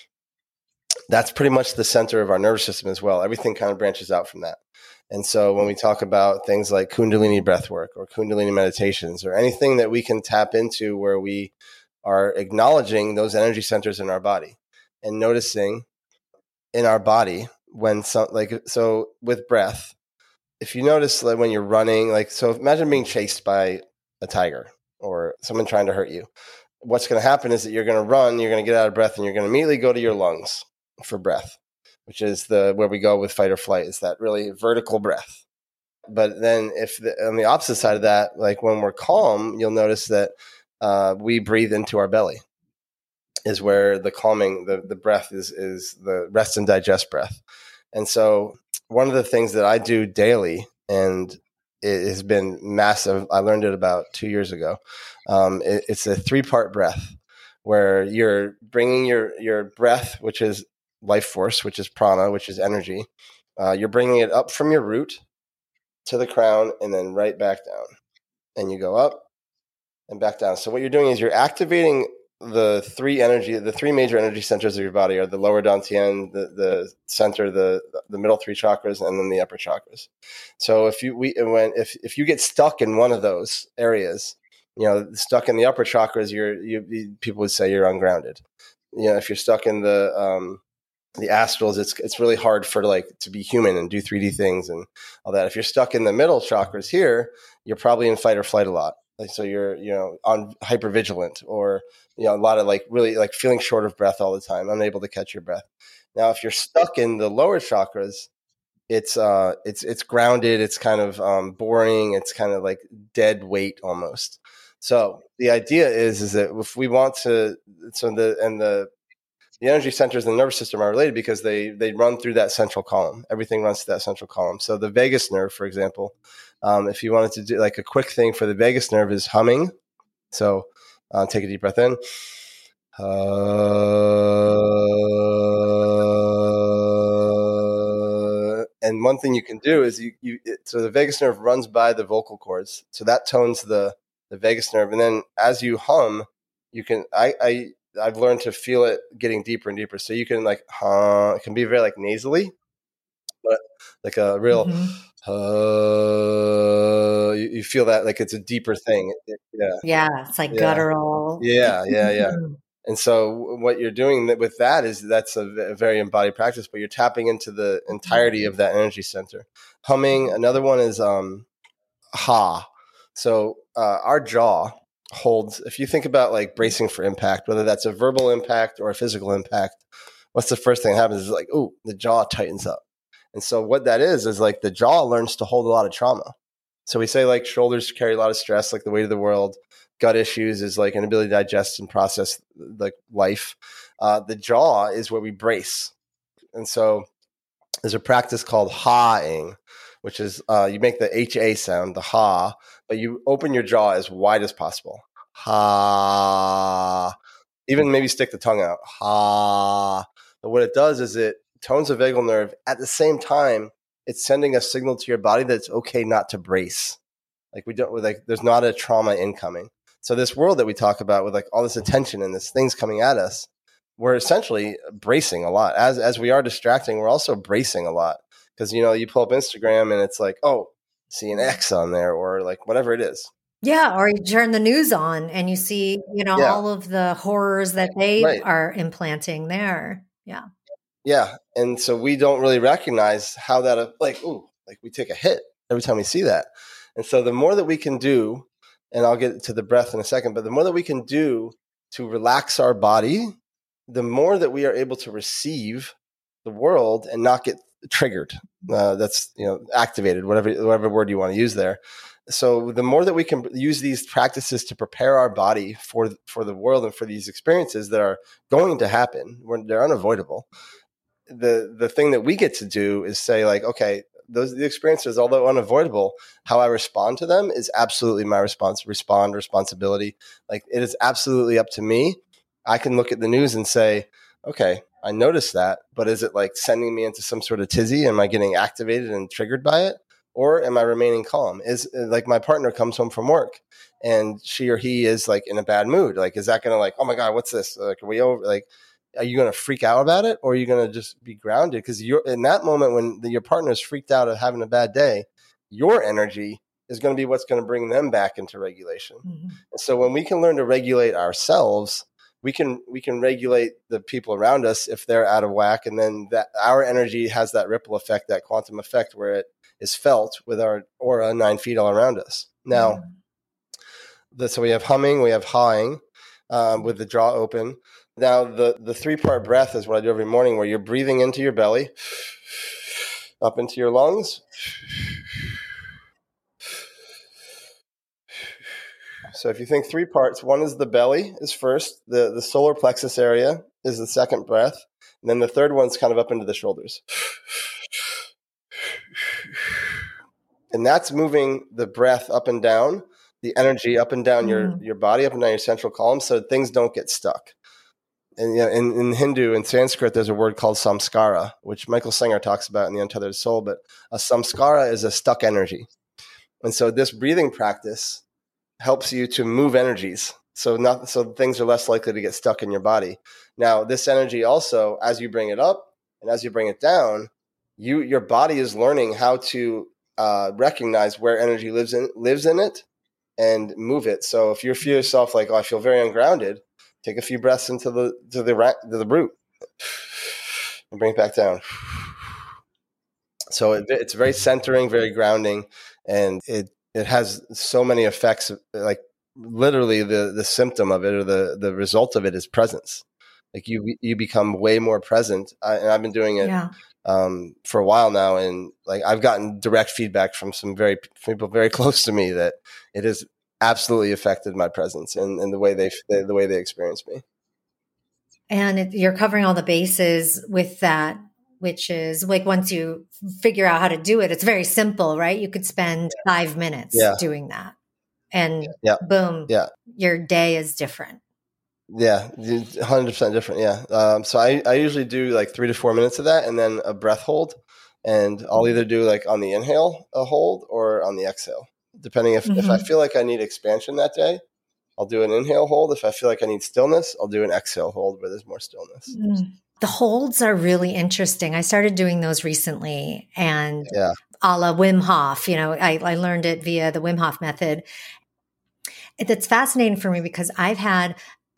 Speaker 2: That's pretty much the center of our nervous system as well. Everything kind of branches out from that. And so when we talk about things like Kundalini breath work or Kundalini meditations or anything that we can tap into where we are acknowledging those energy centers in our body and noticing in our body when some, like, so with breath, if you notice like when you're running, like, so imagine being chased by a tiger or someone trying to hurt you. What's going to happen is that you're going to run, you're going to get out of breath, and you're going to immediately go to your lungs for breath, which is the where we go with fight or flight, is that really vertical breath. But then if the, on the opposite side of that, like when we're calm, you'll notice that uh, we breathe into our belly is where the calming, the, the breath is, is the rest and digest breath. And so one of the things that I do daily, and it has been massive, I learned it about two years ago. Um, it, it's a three-part breath where you're bringing your, your breath, which is life force, which is prana, which is energy. Uh, you're bringing it up from your root to the crown and then right back down. And you go up and back down. So what you're doing is you're activating the three energy, the three major energy centers of your body are the lower dantian, the, the center, the, the middle three chakras, and then the upper chakras. So if you, we, when, if, if you get stuck in one of those areas, you know, stuck in the upper chakras, you're, you, people would say you're ungrounded. You know, if you're stuck in the, um, the astrals, it's it's really hard for like to be human and do three D things and all that. If you're stuck in the middle chakras here, you're probably in fight or flight a lot. Like, so you're, you know, on hypervigilant, or, you know, a lot of like really like feeling short of breath all the time, unable to catch your breath. Now, if you're stuck in the lower chakras, it's uh it's it's grounded, it's kind of um, boring, it's kind of like dead weight almost. So the idea is is that if we want to, so the and the the energy centers in the nervous system are related because they they run through that central column. Everything runs through that central column. So the vagus nerve, for example, um, if you wanted to do like a quick thing for the vagus nerve is humming. So uh, take a deep breath in. Uh, and one thing you can do is you, you it, so the vagus nerve runs by the vocal cords. So that tones the, the vagus nerve. And then as you hum, you can, I, I, I've learned to feel it getting deeper and deeper. So you can like, huh, it can be very like nasally, but like a real, mm-hmm. uh, you, you feel that like it's a deeper thing. It, yeah.
Speaker 1: Yeah. It's like
Speaker 2: yeah.
Speaker 1: guttural.
Speaker 2: Yeah. Yeah. Yeah. And so what you're doing with that is that's a, a very embodied practice, but you're tapping into the entirety of that energy center. Humming. Another one is um, ha. So uh, our jaw holds, if you think about like bracing for impact, whether that's a verbal impact or a physical impact, what's the first thing that happens is like, ooh, the jaw tightens up. And so what that is, is like the jaw learns to hold a lot of trauma. So we say like shoulders carry a lot of stress, like the weight of the world. Gut issues is like an ability to digest and process like life. Uh, the jaw is where we brace. And so there's a practice called ha-ing, which is uh, you make the H A sound, the ha, but you open your jaw as wide as possible. Ha. Even maybe stick the tongue out. Ha. But what it does is it tones the vagal nerve. At the same time, it's sending a signal to your body that it's okay not to brace. Like we don't, like there's not a trauma incoming. So this world that we talk about with like all this attention and this things coming at us, we're essentially bracing a lot. As as we are distracting, we're also bracing a lot. Because, you know, you pull up Instagram and it's like, oh, see an X on there or like whatever it is.
Speaker 1: Yeah. Or you turn the news on and you see, you know, yeah. all of the horrors that they right. are implanting there. Yeah.
Speaker 2: Yeah. And so we don't really recognize how that, like, ooh, like we take a hit every time we see that. And so the more that we can do, and I'll get to the breath in a second, but the more that we can do to relax our body, the more that we are able to receive the world and not get triggered. Uh, that's, you know, activated, whatever, whatever word you want to use there. So the more that we can use these practices to prepare our body for, for the world and for these experiences that are going to happen, when they're unavoidable, the, the thing that we get to do is say like, okay, those the experiences, although unavoidable, how I respond to them is absolutely my response, respond responsibility. Like it is absolutely up to me. I can look at the news and say, okay, I noticed that, but is it like sending me into some sort of tizzy? Am I getting activated and triggered by it? Or am I remaining calm? Is like my partner comes home from work and she or he is like in a bad mood. Like, is that going to like, oh my God, what's this? Like, are we over? Like, are you going to freak out about it, or are you going to just be grounded? Because you're in that moment when the, your partner is freaked out of having a bad day, your energy is going to be what's going to bring them back into regulation. Mm-hmm. And so when we can learn to regulate ourselves, we can we can regulate the people around us if they're out of whack, and then that our energy has that ripple effect, that quantum effect, where it is felt with our aura nine feet all around us. Now, mm-hmm. the, so we have humming, we have hawing um, with the jaw open. Now, the, the three-part breath is what I do every morning, where you're breathing into your belly, up into your lungs. So if you think three parts, one is the belly is first, the, the solar plexus area is the second breath, and then the third one's kind of up into the shoulders. And that's moving the breath up and down, the energy up and down mm. your, your body, up and down your central column, so things don't get stuck. And you know, in, in Hindu and Sanskrit, there's a word called samskara, which Michael Singer talks about in The Untethered Soul. But a samskara is a stuck energy. And so this breathing practice helps you to move energies. So not so things are less likely to get stuck in your body. Now, this energy also, as you bring it up and as you bring it down, you your body is learning how to uh, recognize where energy lives in lives in it and move it. So if you feel yourself like, oh, I feel very ungrounded, take a few breaths into the to the to the root, and bring it back down. So it, it's very centering, very grounding, and it it has so many effects. Like literally, the the symptom of it or the the result of it is presence. Like you you become way more present, I, and I've been doing it
Speaker 1: Yeah.
Speaker 2: um, for a while now, and like I've gotten direct feedback from some very people very close to me that it has absolutely affected my presence and, and the way they the way they experience me.
Speaker 1: And it, you're covering all the bases with that, which is like once you figure out how to do it, it's very simple, right? You could spend five minutes
Speaker 2: Yeah.
Speaker 1: doing that, and
Speaker 2: Yeah.
Speaker 1: boom,
Speaker 2: Yeah.
Speaker 1: your day is different.
Speaker 2: Yeah, one hundred percent different. Yeah. Um, so I, I usually do like three to four minutes of that and then a breath hold. And I'll either do like on the inhale a hold or on the exhale, depending if,
Speaker 1: Mm-hmm.
Speaker 2: if I feel like I need expansion that day, I'll do an inhale hold. If I feel like I need stillness, I'll do an exhale hold where there's more stillness.
Speaker 1: Mm. The holds are really interesting. I started doing those recently, and
Speaker 2: Yeah.
Speaker 1: a la Wim Hof, you know, I, I learned it via the Wim Hof method. It's fascinating for me because I've had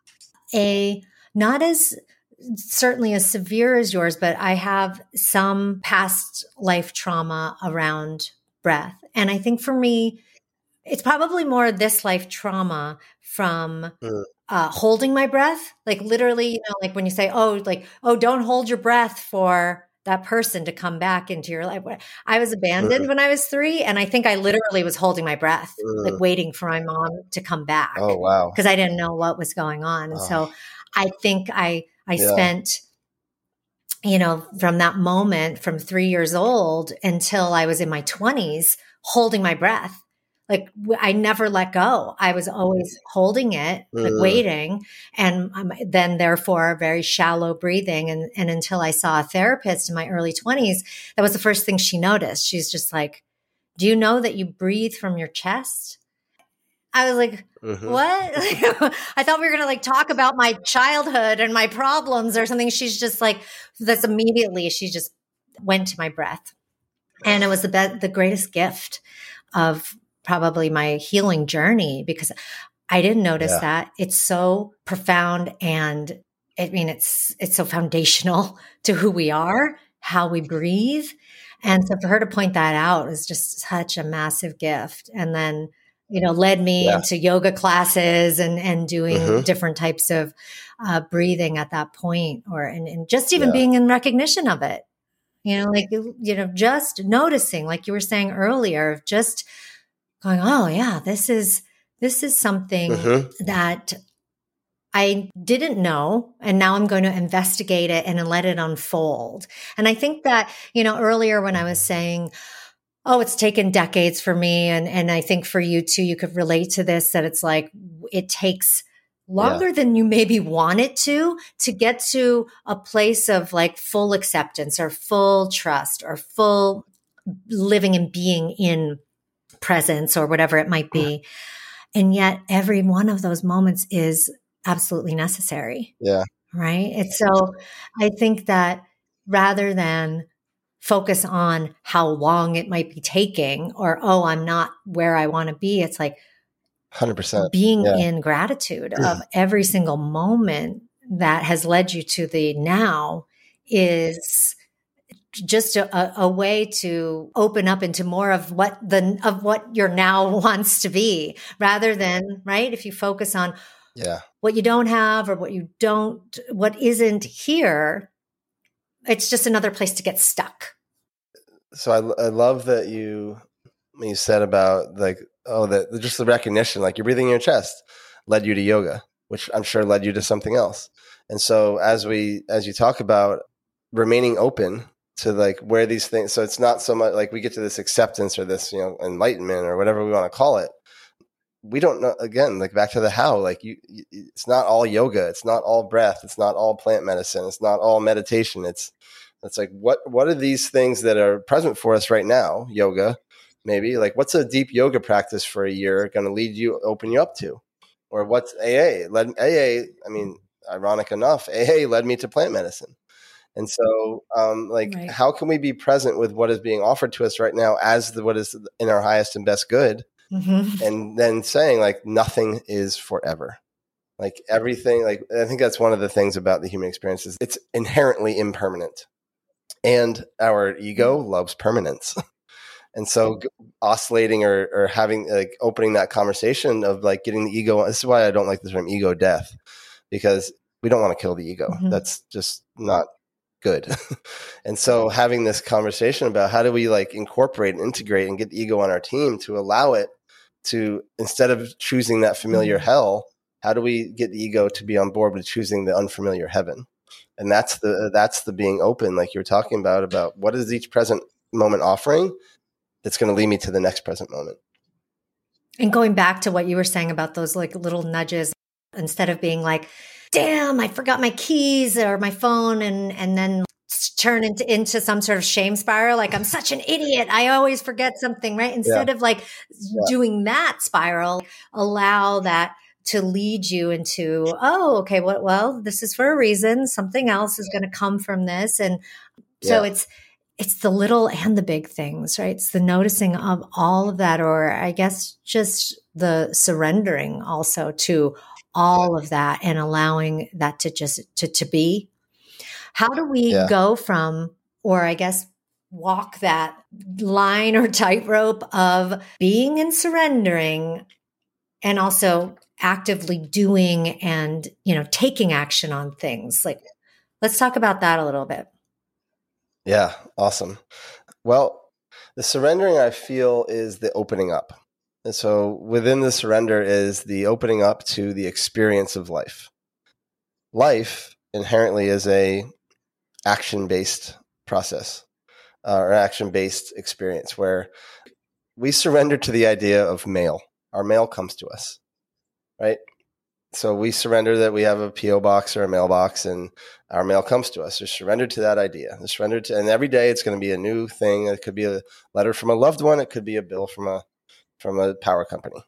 Speaker 1: a, not as certainly as severe as yours, but I have some past life trauma around breath. And I think for me, it's probably more this life trauma from
Speaker 2: Mm.
Speaker 1: uh, holding my breath. Like literally, you know, like when you say, oh, like, oh, don't hold your breath for that person to come back into your life. I was abandoned
Speaker 2: Mm.
Speaker 1: when I was three. And I think I literally was holding my breath,
Speaker 2: Mm.
Speaker 1: like waiting for my mom to come back.
Speaker 2: Oh, wow.
Speaker 1: Because I didn't know what was going on. And
Speaker 2: Oh.
Speaker 1: so I think I, I
Speaker 2: Yeah.
Speaker 1: spent, you know, from that moment from three years old until I was in my twenties, holding my breath. Like w- I never let go. I was always holding it, like
Speaker 2: Mm.
Speaker 1: waiting. And um, then therefore very shallow breathing. And, and until I saw a therapist in my early twenties, that was the first thing she noticed. She's just like, do you know that you breathe from your chest? I was like,
Speaker 2: Mhm.
Speaker 1: what? I thought we were going to like talk about my childhood and my problems or something. She's just like, that's immediately, she just went to my breath. And it was the be- the greatest gift of probably my healing journey because I didn't notice
Speaker 2: Yeah.
Speaker 1: that. It's so profound. And I mean, it's, it's so foundational to who we are, how we breathe. And so for her to point that out is just such a massive gift. And then, you know, led me
Speaker 2: Yeah.
Speaker 1: into yoga classes and, and doing
Speaker 2: Mhm.
Speaker 1: different types of uh, breathing at that point, or, and, and just even
Speaker 2: Yeah.
Speaker 1: being in recognition of it, you know, like, you know, just noticing, like you were saying earlier, just going, oh yeah, this is, this is something
Speaker 2: Mhm.
Speaker 1: that I didn't know. And now I'm going to investigate it and let it unfold. And I think that, you know, earlier when I was saying, oh, it's taken decades for me. And, and I think for you too, you could relate to this, that it's like, it takes longer
Speaker 2: Yeah.
Speaker 1: than you maybe want it to, to get to a place of like full acceptance or full trust or full living and being in presence or whatever it might be. And yet every one of those moments is absolutely necessary.
Speaker 2: Yeah.
Speaker 1: Right. And so I think that rather than focus on how long it might be taking or, oh, I'm not where I want to be, it's like
Speaker 2: one hundred percent.
Speaker 1: being
Speaker 2: Yeah.
Speaker 1: in gratitude of every single moment that has led you to the now is just a, a way to open up into more of what the of what your now wants to be, rather than, right, if you focus on
Speaker 2: Yeah.
Speaker 1: what you don't have or what you don't, what isn't here, it's just another place to get stuck.
Speaker 2: So I, I love that you you said about like, oh, that just the recognition, like you're breathing in your chest led you to yoga, which I'm sure led you to something else. And so as we as you talk about remaining open to like where these things, so it's not so much like we get to this acceptance or this, you know, enlightenment or whatever we want to call it. We don't know, again, like back to the how, like you, it's not all yoga. It's not all breath. It's not all plant medicine. It's not all meditation. It's, it's like, what, what are these things that are present for us right now? Yoga, maybe like what's a deep yoga practice for a year going to lead you, open you up to, or what's A A led A A. I mean, ironic enough, A A led me to plant medicine. And so, um, like,
Speaker 1: Right.
Speaker 2: how can we be present with what is being offered to us right now as the, what is in our highest and best good?
Speaker 1: Mm-hmm.
Speaker 2: And then saying like, nothing is forever. Like everything, like, I think that's one of the things about the human experience is it's inherently impermanent. And our ego loves permanence. And so oscillating or, or having like opening that conversation of like getting the ego. This is why I don't like the term ego death, because we don't want to kill the ego. Mm-hmm. That's just not good. And so having this conversation about how do we like incorporate and integrate and get the ego on our team to allow it to, instead of choosing that familiar mm-hmm. hell, how do we get the ego to be on board with choosing the unfamiliar heaven? And that's the, that's the being open, like you were talking about, about what is each present moment offering that's going to lead me to the next present moment.
Speaker 1: And going back to what you were saying about those like little nudges, instead of being like, damn, I forgot my keys or my phone, and, and then turn into, into some sort of shame spiral. Like, I'm such an idiot. I always forget something, right? Instead yeah. of like yeah. doing that spiral, allow that to lead you into, oh, okay, well, well, this is for a reason. Something else is going to come from this. And so yeah. it's, it's the little and the big things, right? It's the noticing of all of that, or I guess just the surrendering also to all of that and allowing that to just, to, to be. How do we yeah. go from, or I guess walk that line or tightrope of being and surrendering and also actively doing and, you know, taking action on things? Like, let's talk about that a little bit.
Speaker 2: Yeah. Awesome. Well, the surrendering, I feel, is the opening up. And so within the surrender is the opening up to the experience of life. Life inherently is a action-based process uh, or action-based experience where we surrender to the idea of mail. Our mail comes to us, right? So we surrender that we have a P O box or a mailbox and our mail comes to us. We're surrendered to that idea. We're surrendered to, and every day it's going to be a new thing. It could be a letter from a loved one. It could be a bill from a from a power company.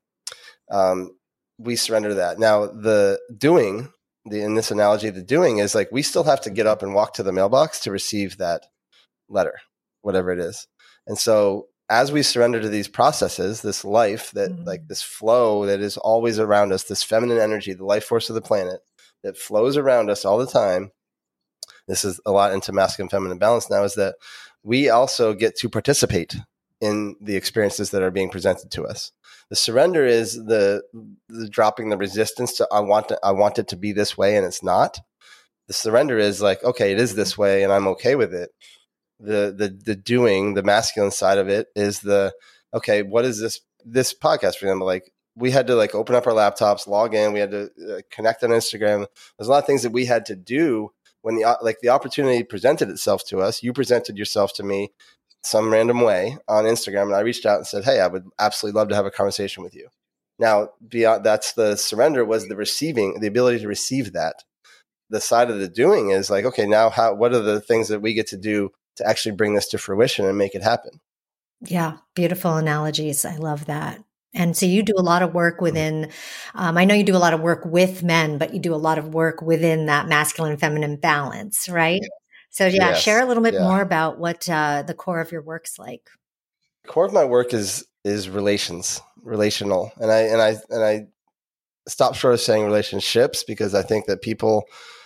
Speaker 2: Um, we surrender to that. Now, the doing, the in this analogy, the doing is like we still have to get up and walk to the mailbox to receive that letter, whatever it is. And so as we surrender to these processes, this life that mm-hmm. like this flow that is always around us, this feminine energy, the life force of the planet that flows around us all the time. This is a lot into masculine feminine balance now, is that we also get to participate in the experiences that are being presented to us. The surrender is the, the dropping the resistance to I want to, I want it to be this way and it's not. The surrender is like, okay, it is this way and I'm okay with it. The the the doing, the masculine side of it is the, okay, what is this this podcast, for example? Like we had to like open up our laptops, log in, we had to uh, connect on Instagram. There's a lot of things that we had to do when the like the opportunity presented itself to us. You presented yourself to me some random way on Instagram, and I reached out and said, hey, I would absolutely love to have a conversation with you. Now, beyond that's the surrender, was the receiving, the ability to receive that. The side of the doing is like, okay, now how what are the things that we get to do to actually bring this to fruition and make it happen?
Speaker 1: Yeah. Beautiful analogies. I love that. And so you do a lot of work within, um, I know you do a lot of work with men, but you do a lot of work within that masculine and feminine balance, right? So yeah, yes. share a little bit yeah. more about what uh, the core of your work's like.
Speaker 2: The core of my work is, is relations, relational. And I, and I, and I stop short of saying relationships because I think that people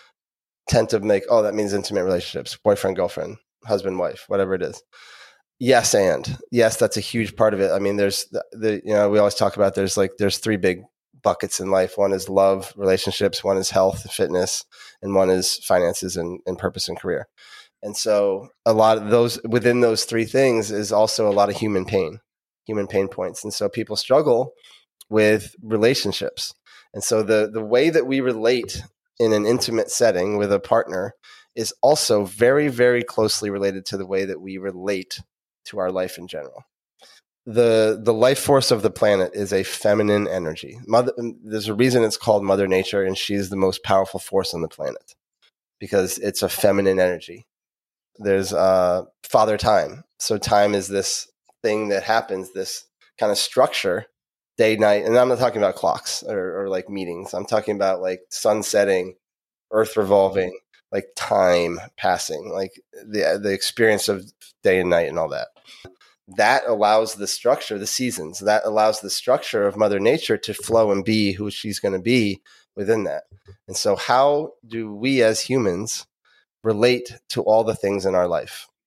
Speaker 2: tend to make, oh, that means intimate relationships, boyfriend, girlfriend, husband, wife, whatever it is. Yes. And yes, that's a huge part of it. I mean, there's the, the, you know, we always talk about, there's like, there's three big buckets in life. One is love, relationships, one is health, fitness, and one is finances and, and purpose and career. And so a lot of those within those three things is also a lot of human pain, human pain points. And so people struggle with relationships. And so the, the way that we relate in an intimate setting with a partner is also very, very closely related to the way that we relate to our life in general. The the life force of the planet is a feminine energy. Mother, there's a reason it's called Mother Nature, and she's the most powerful force on the planet because it's a feminine energy. There's uh, Father Time. So time is this thing that happens, this kind of structure, day, night. And I'm not talking about clocks or, or like meetings. I'm talking about like sun setting, earth revolving, like time passing, like the the experience of day and night and all that. That allows the structure, the seasons, that allows the structure of Mother Nature to flow and be who she's going to be within that. And so how do we as humans relate to all the things in our life?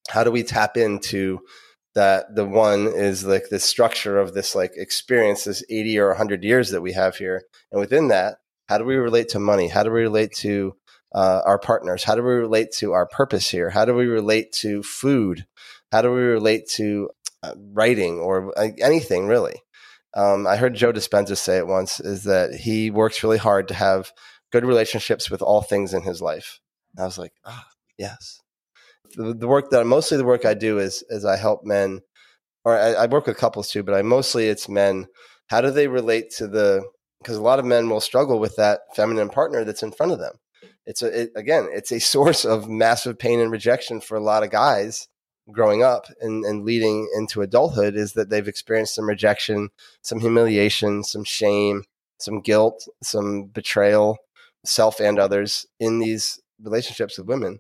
Speaker 2: How do we tap into that? The one is like the structure of this like experience, this eighty or one hundred years that we have here. And within that, how do we relate to money? How do we relate to uh, our partners? How do we relate to our purpose here? How do we relate to food? How do we relate to uh, writing or uh, anything really? Um, I heard Joe Dispenza say it once, is that he works really hard to have good relationships with all things in his life. And I was like, ah, oh, yes. The, the work that mostly the work I do is, is I help men, or I, I work with couples too, but I mostly it's men. How do they relate to the, because a lot of men will struggle with that feminine partner that's in front of them. It's a, it, again, it's a source of massive pain and rejection for a lot of guys growing up and, and leading into adulthood, is that they've experienced some rejection, some humiliation, some shame, some guilt, some betrayal, self and others in these relationships with women.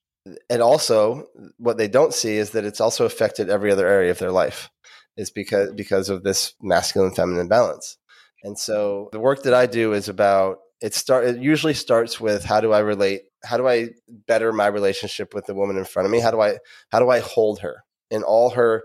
Speaker 2: And also what they don't see is that it's also affected every other area of their life, is because, because of this masculine feminine balance. And so the work that I do is about, it start, it usually starts with how do I relate? How do I better my relationship with the woman in front of me? How do I, how do I hold her in all her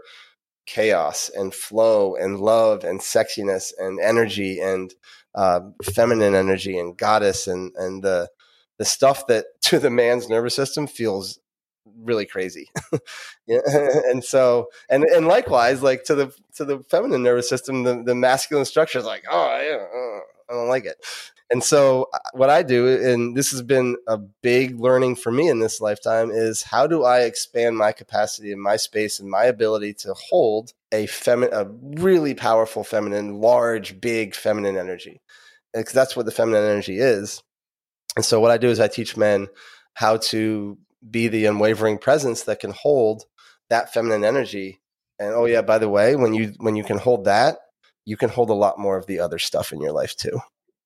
Speaker 2: chaos and flow and love and sexiness and energy and uh, feminine energy and goddess and, and the, the stuff that to the man's nervous system feels really crazy. Yeah. And so, and, and likewise, like to the, to the feminine nervous system, the, the masculine structure is like, oh, yeah, oh, I don't like it. And so what I do, and this has been a big learning for me in this lifetime, is how do I expand my capacity and my space and my ability to hold a femi- a really powerful feminine, large, big feminine energy? Because that's what the feminine energy is. And so what I do is I teach men how to be the unwavering presence that can hold that feminine energy. And oh yeah, by the way, when you when you can hold that, you can hold a lot more of the other stuff in your life too.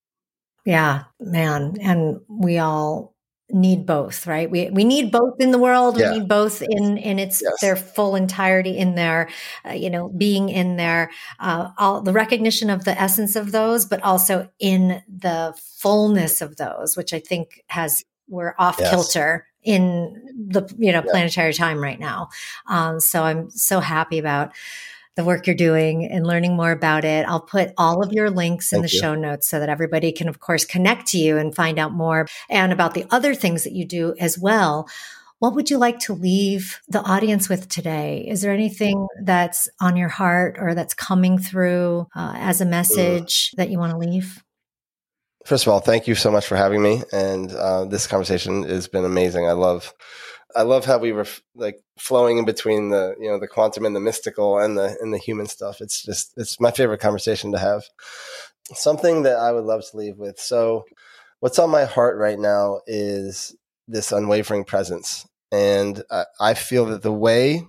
Speaker 1: Yeah, man. And we all need both, right? We we need both in the world.
Speaker 2: Yeah.
Speaker 1: We need both in in its
Speaker 2: Yes.
Speaker 1: their full entirety in their, uh, you know, being in their uh, all the recognition of the essence of those, but also in the fullness of those, which I think has we're off
Speaker 2: Yes.
Speaker 1: kilter in the you know
Speaker 2: Yeah.
Speaker 1: planetary time right now. Um, so I'm so happy about the work you're doing and learning more about it. I'll put all of your links in
Speaker 2: Thank
Speaker 1: the
Speaker 2: you.
Speaker 1: show notes so that everybody can, of course, connect to you and find out more and about the other things that you do as well. What would you like to leave the audience with today? Is there anything that's on your heart or that's coming through uh, as a message mm. that you want to leave?
Speaker 2: First of all, thank you so much for having me. And uh, this conversation has been amazing. I love I love how we were like flowing in between the, you know, the quantum and the mystical and the, and the human stuff. It's just, it's my favorite conversation to have. Something that I would love to leave with. So what's on my heart right now is this unwavering presence. And I, I feel that the way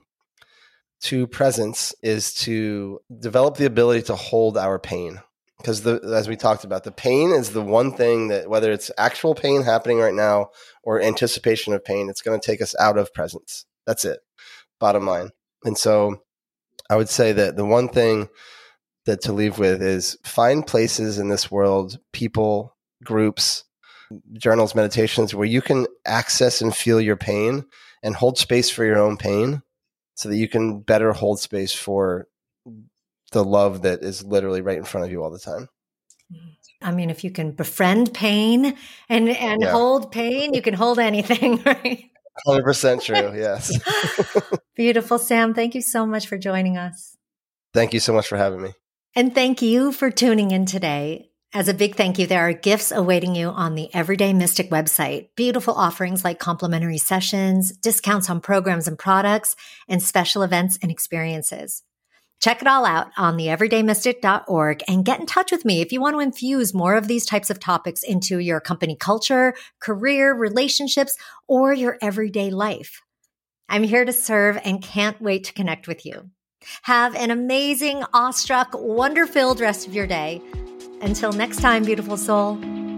Speaker 2: to presence is to develop the ability to hold our pain. Because the, as we talked about, the pain is the one thing that, whether it's actual pain happening right now or anticipation of pain, it's going to take us out of presence. That's it, bottom line. And so I would say that the one thing that to leave with is find places in this world, people, groups, journals, meditations, where you can access and feel your pain and hold space for your own pain so that you can better hold space for the love that is literally right in front of you all the time.
Speaker 1: I mean, if you can befriend pain and, and yeah. hold pain, you can hold anything, right?
Speaker 2: one hundred percent true. Yes.
Speaker 1: Beautiful, Sam. Thank you so much for joining us.
Speaker 2: Thank you so much for having me.
Speaker 1: And thank you for tuning in today. As a big thank you, there are gifts awaiting you on the Everyday Mystic website. Beautiful offerings like complimentary sessions, discounts on programs and products, and special events and experiences. Check it all out on the everyday mystic dot org and get in touch with me if you want to infuse more of these types of topics into your company culture, career, relationships, or your everyday life. I'm here to serve and can't wait to connect with you. Have an amazing, awestruck, wonder-filled rest of your day. Until next time, beautiful soul.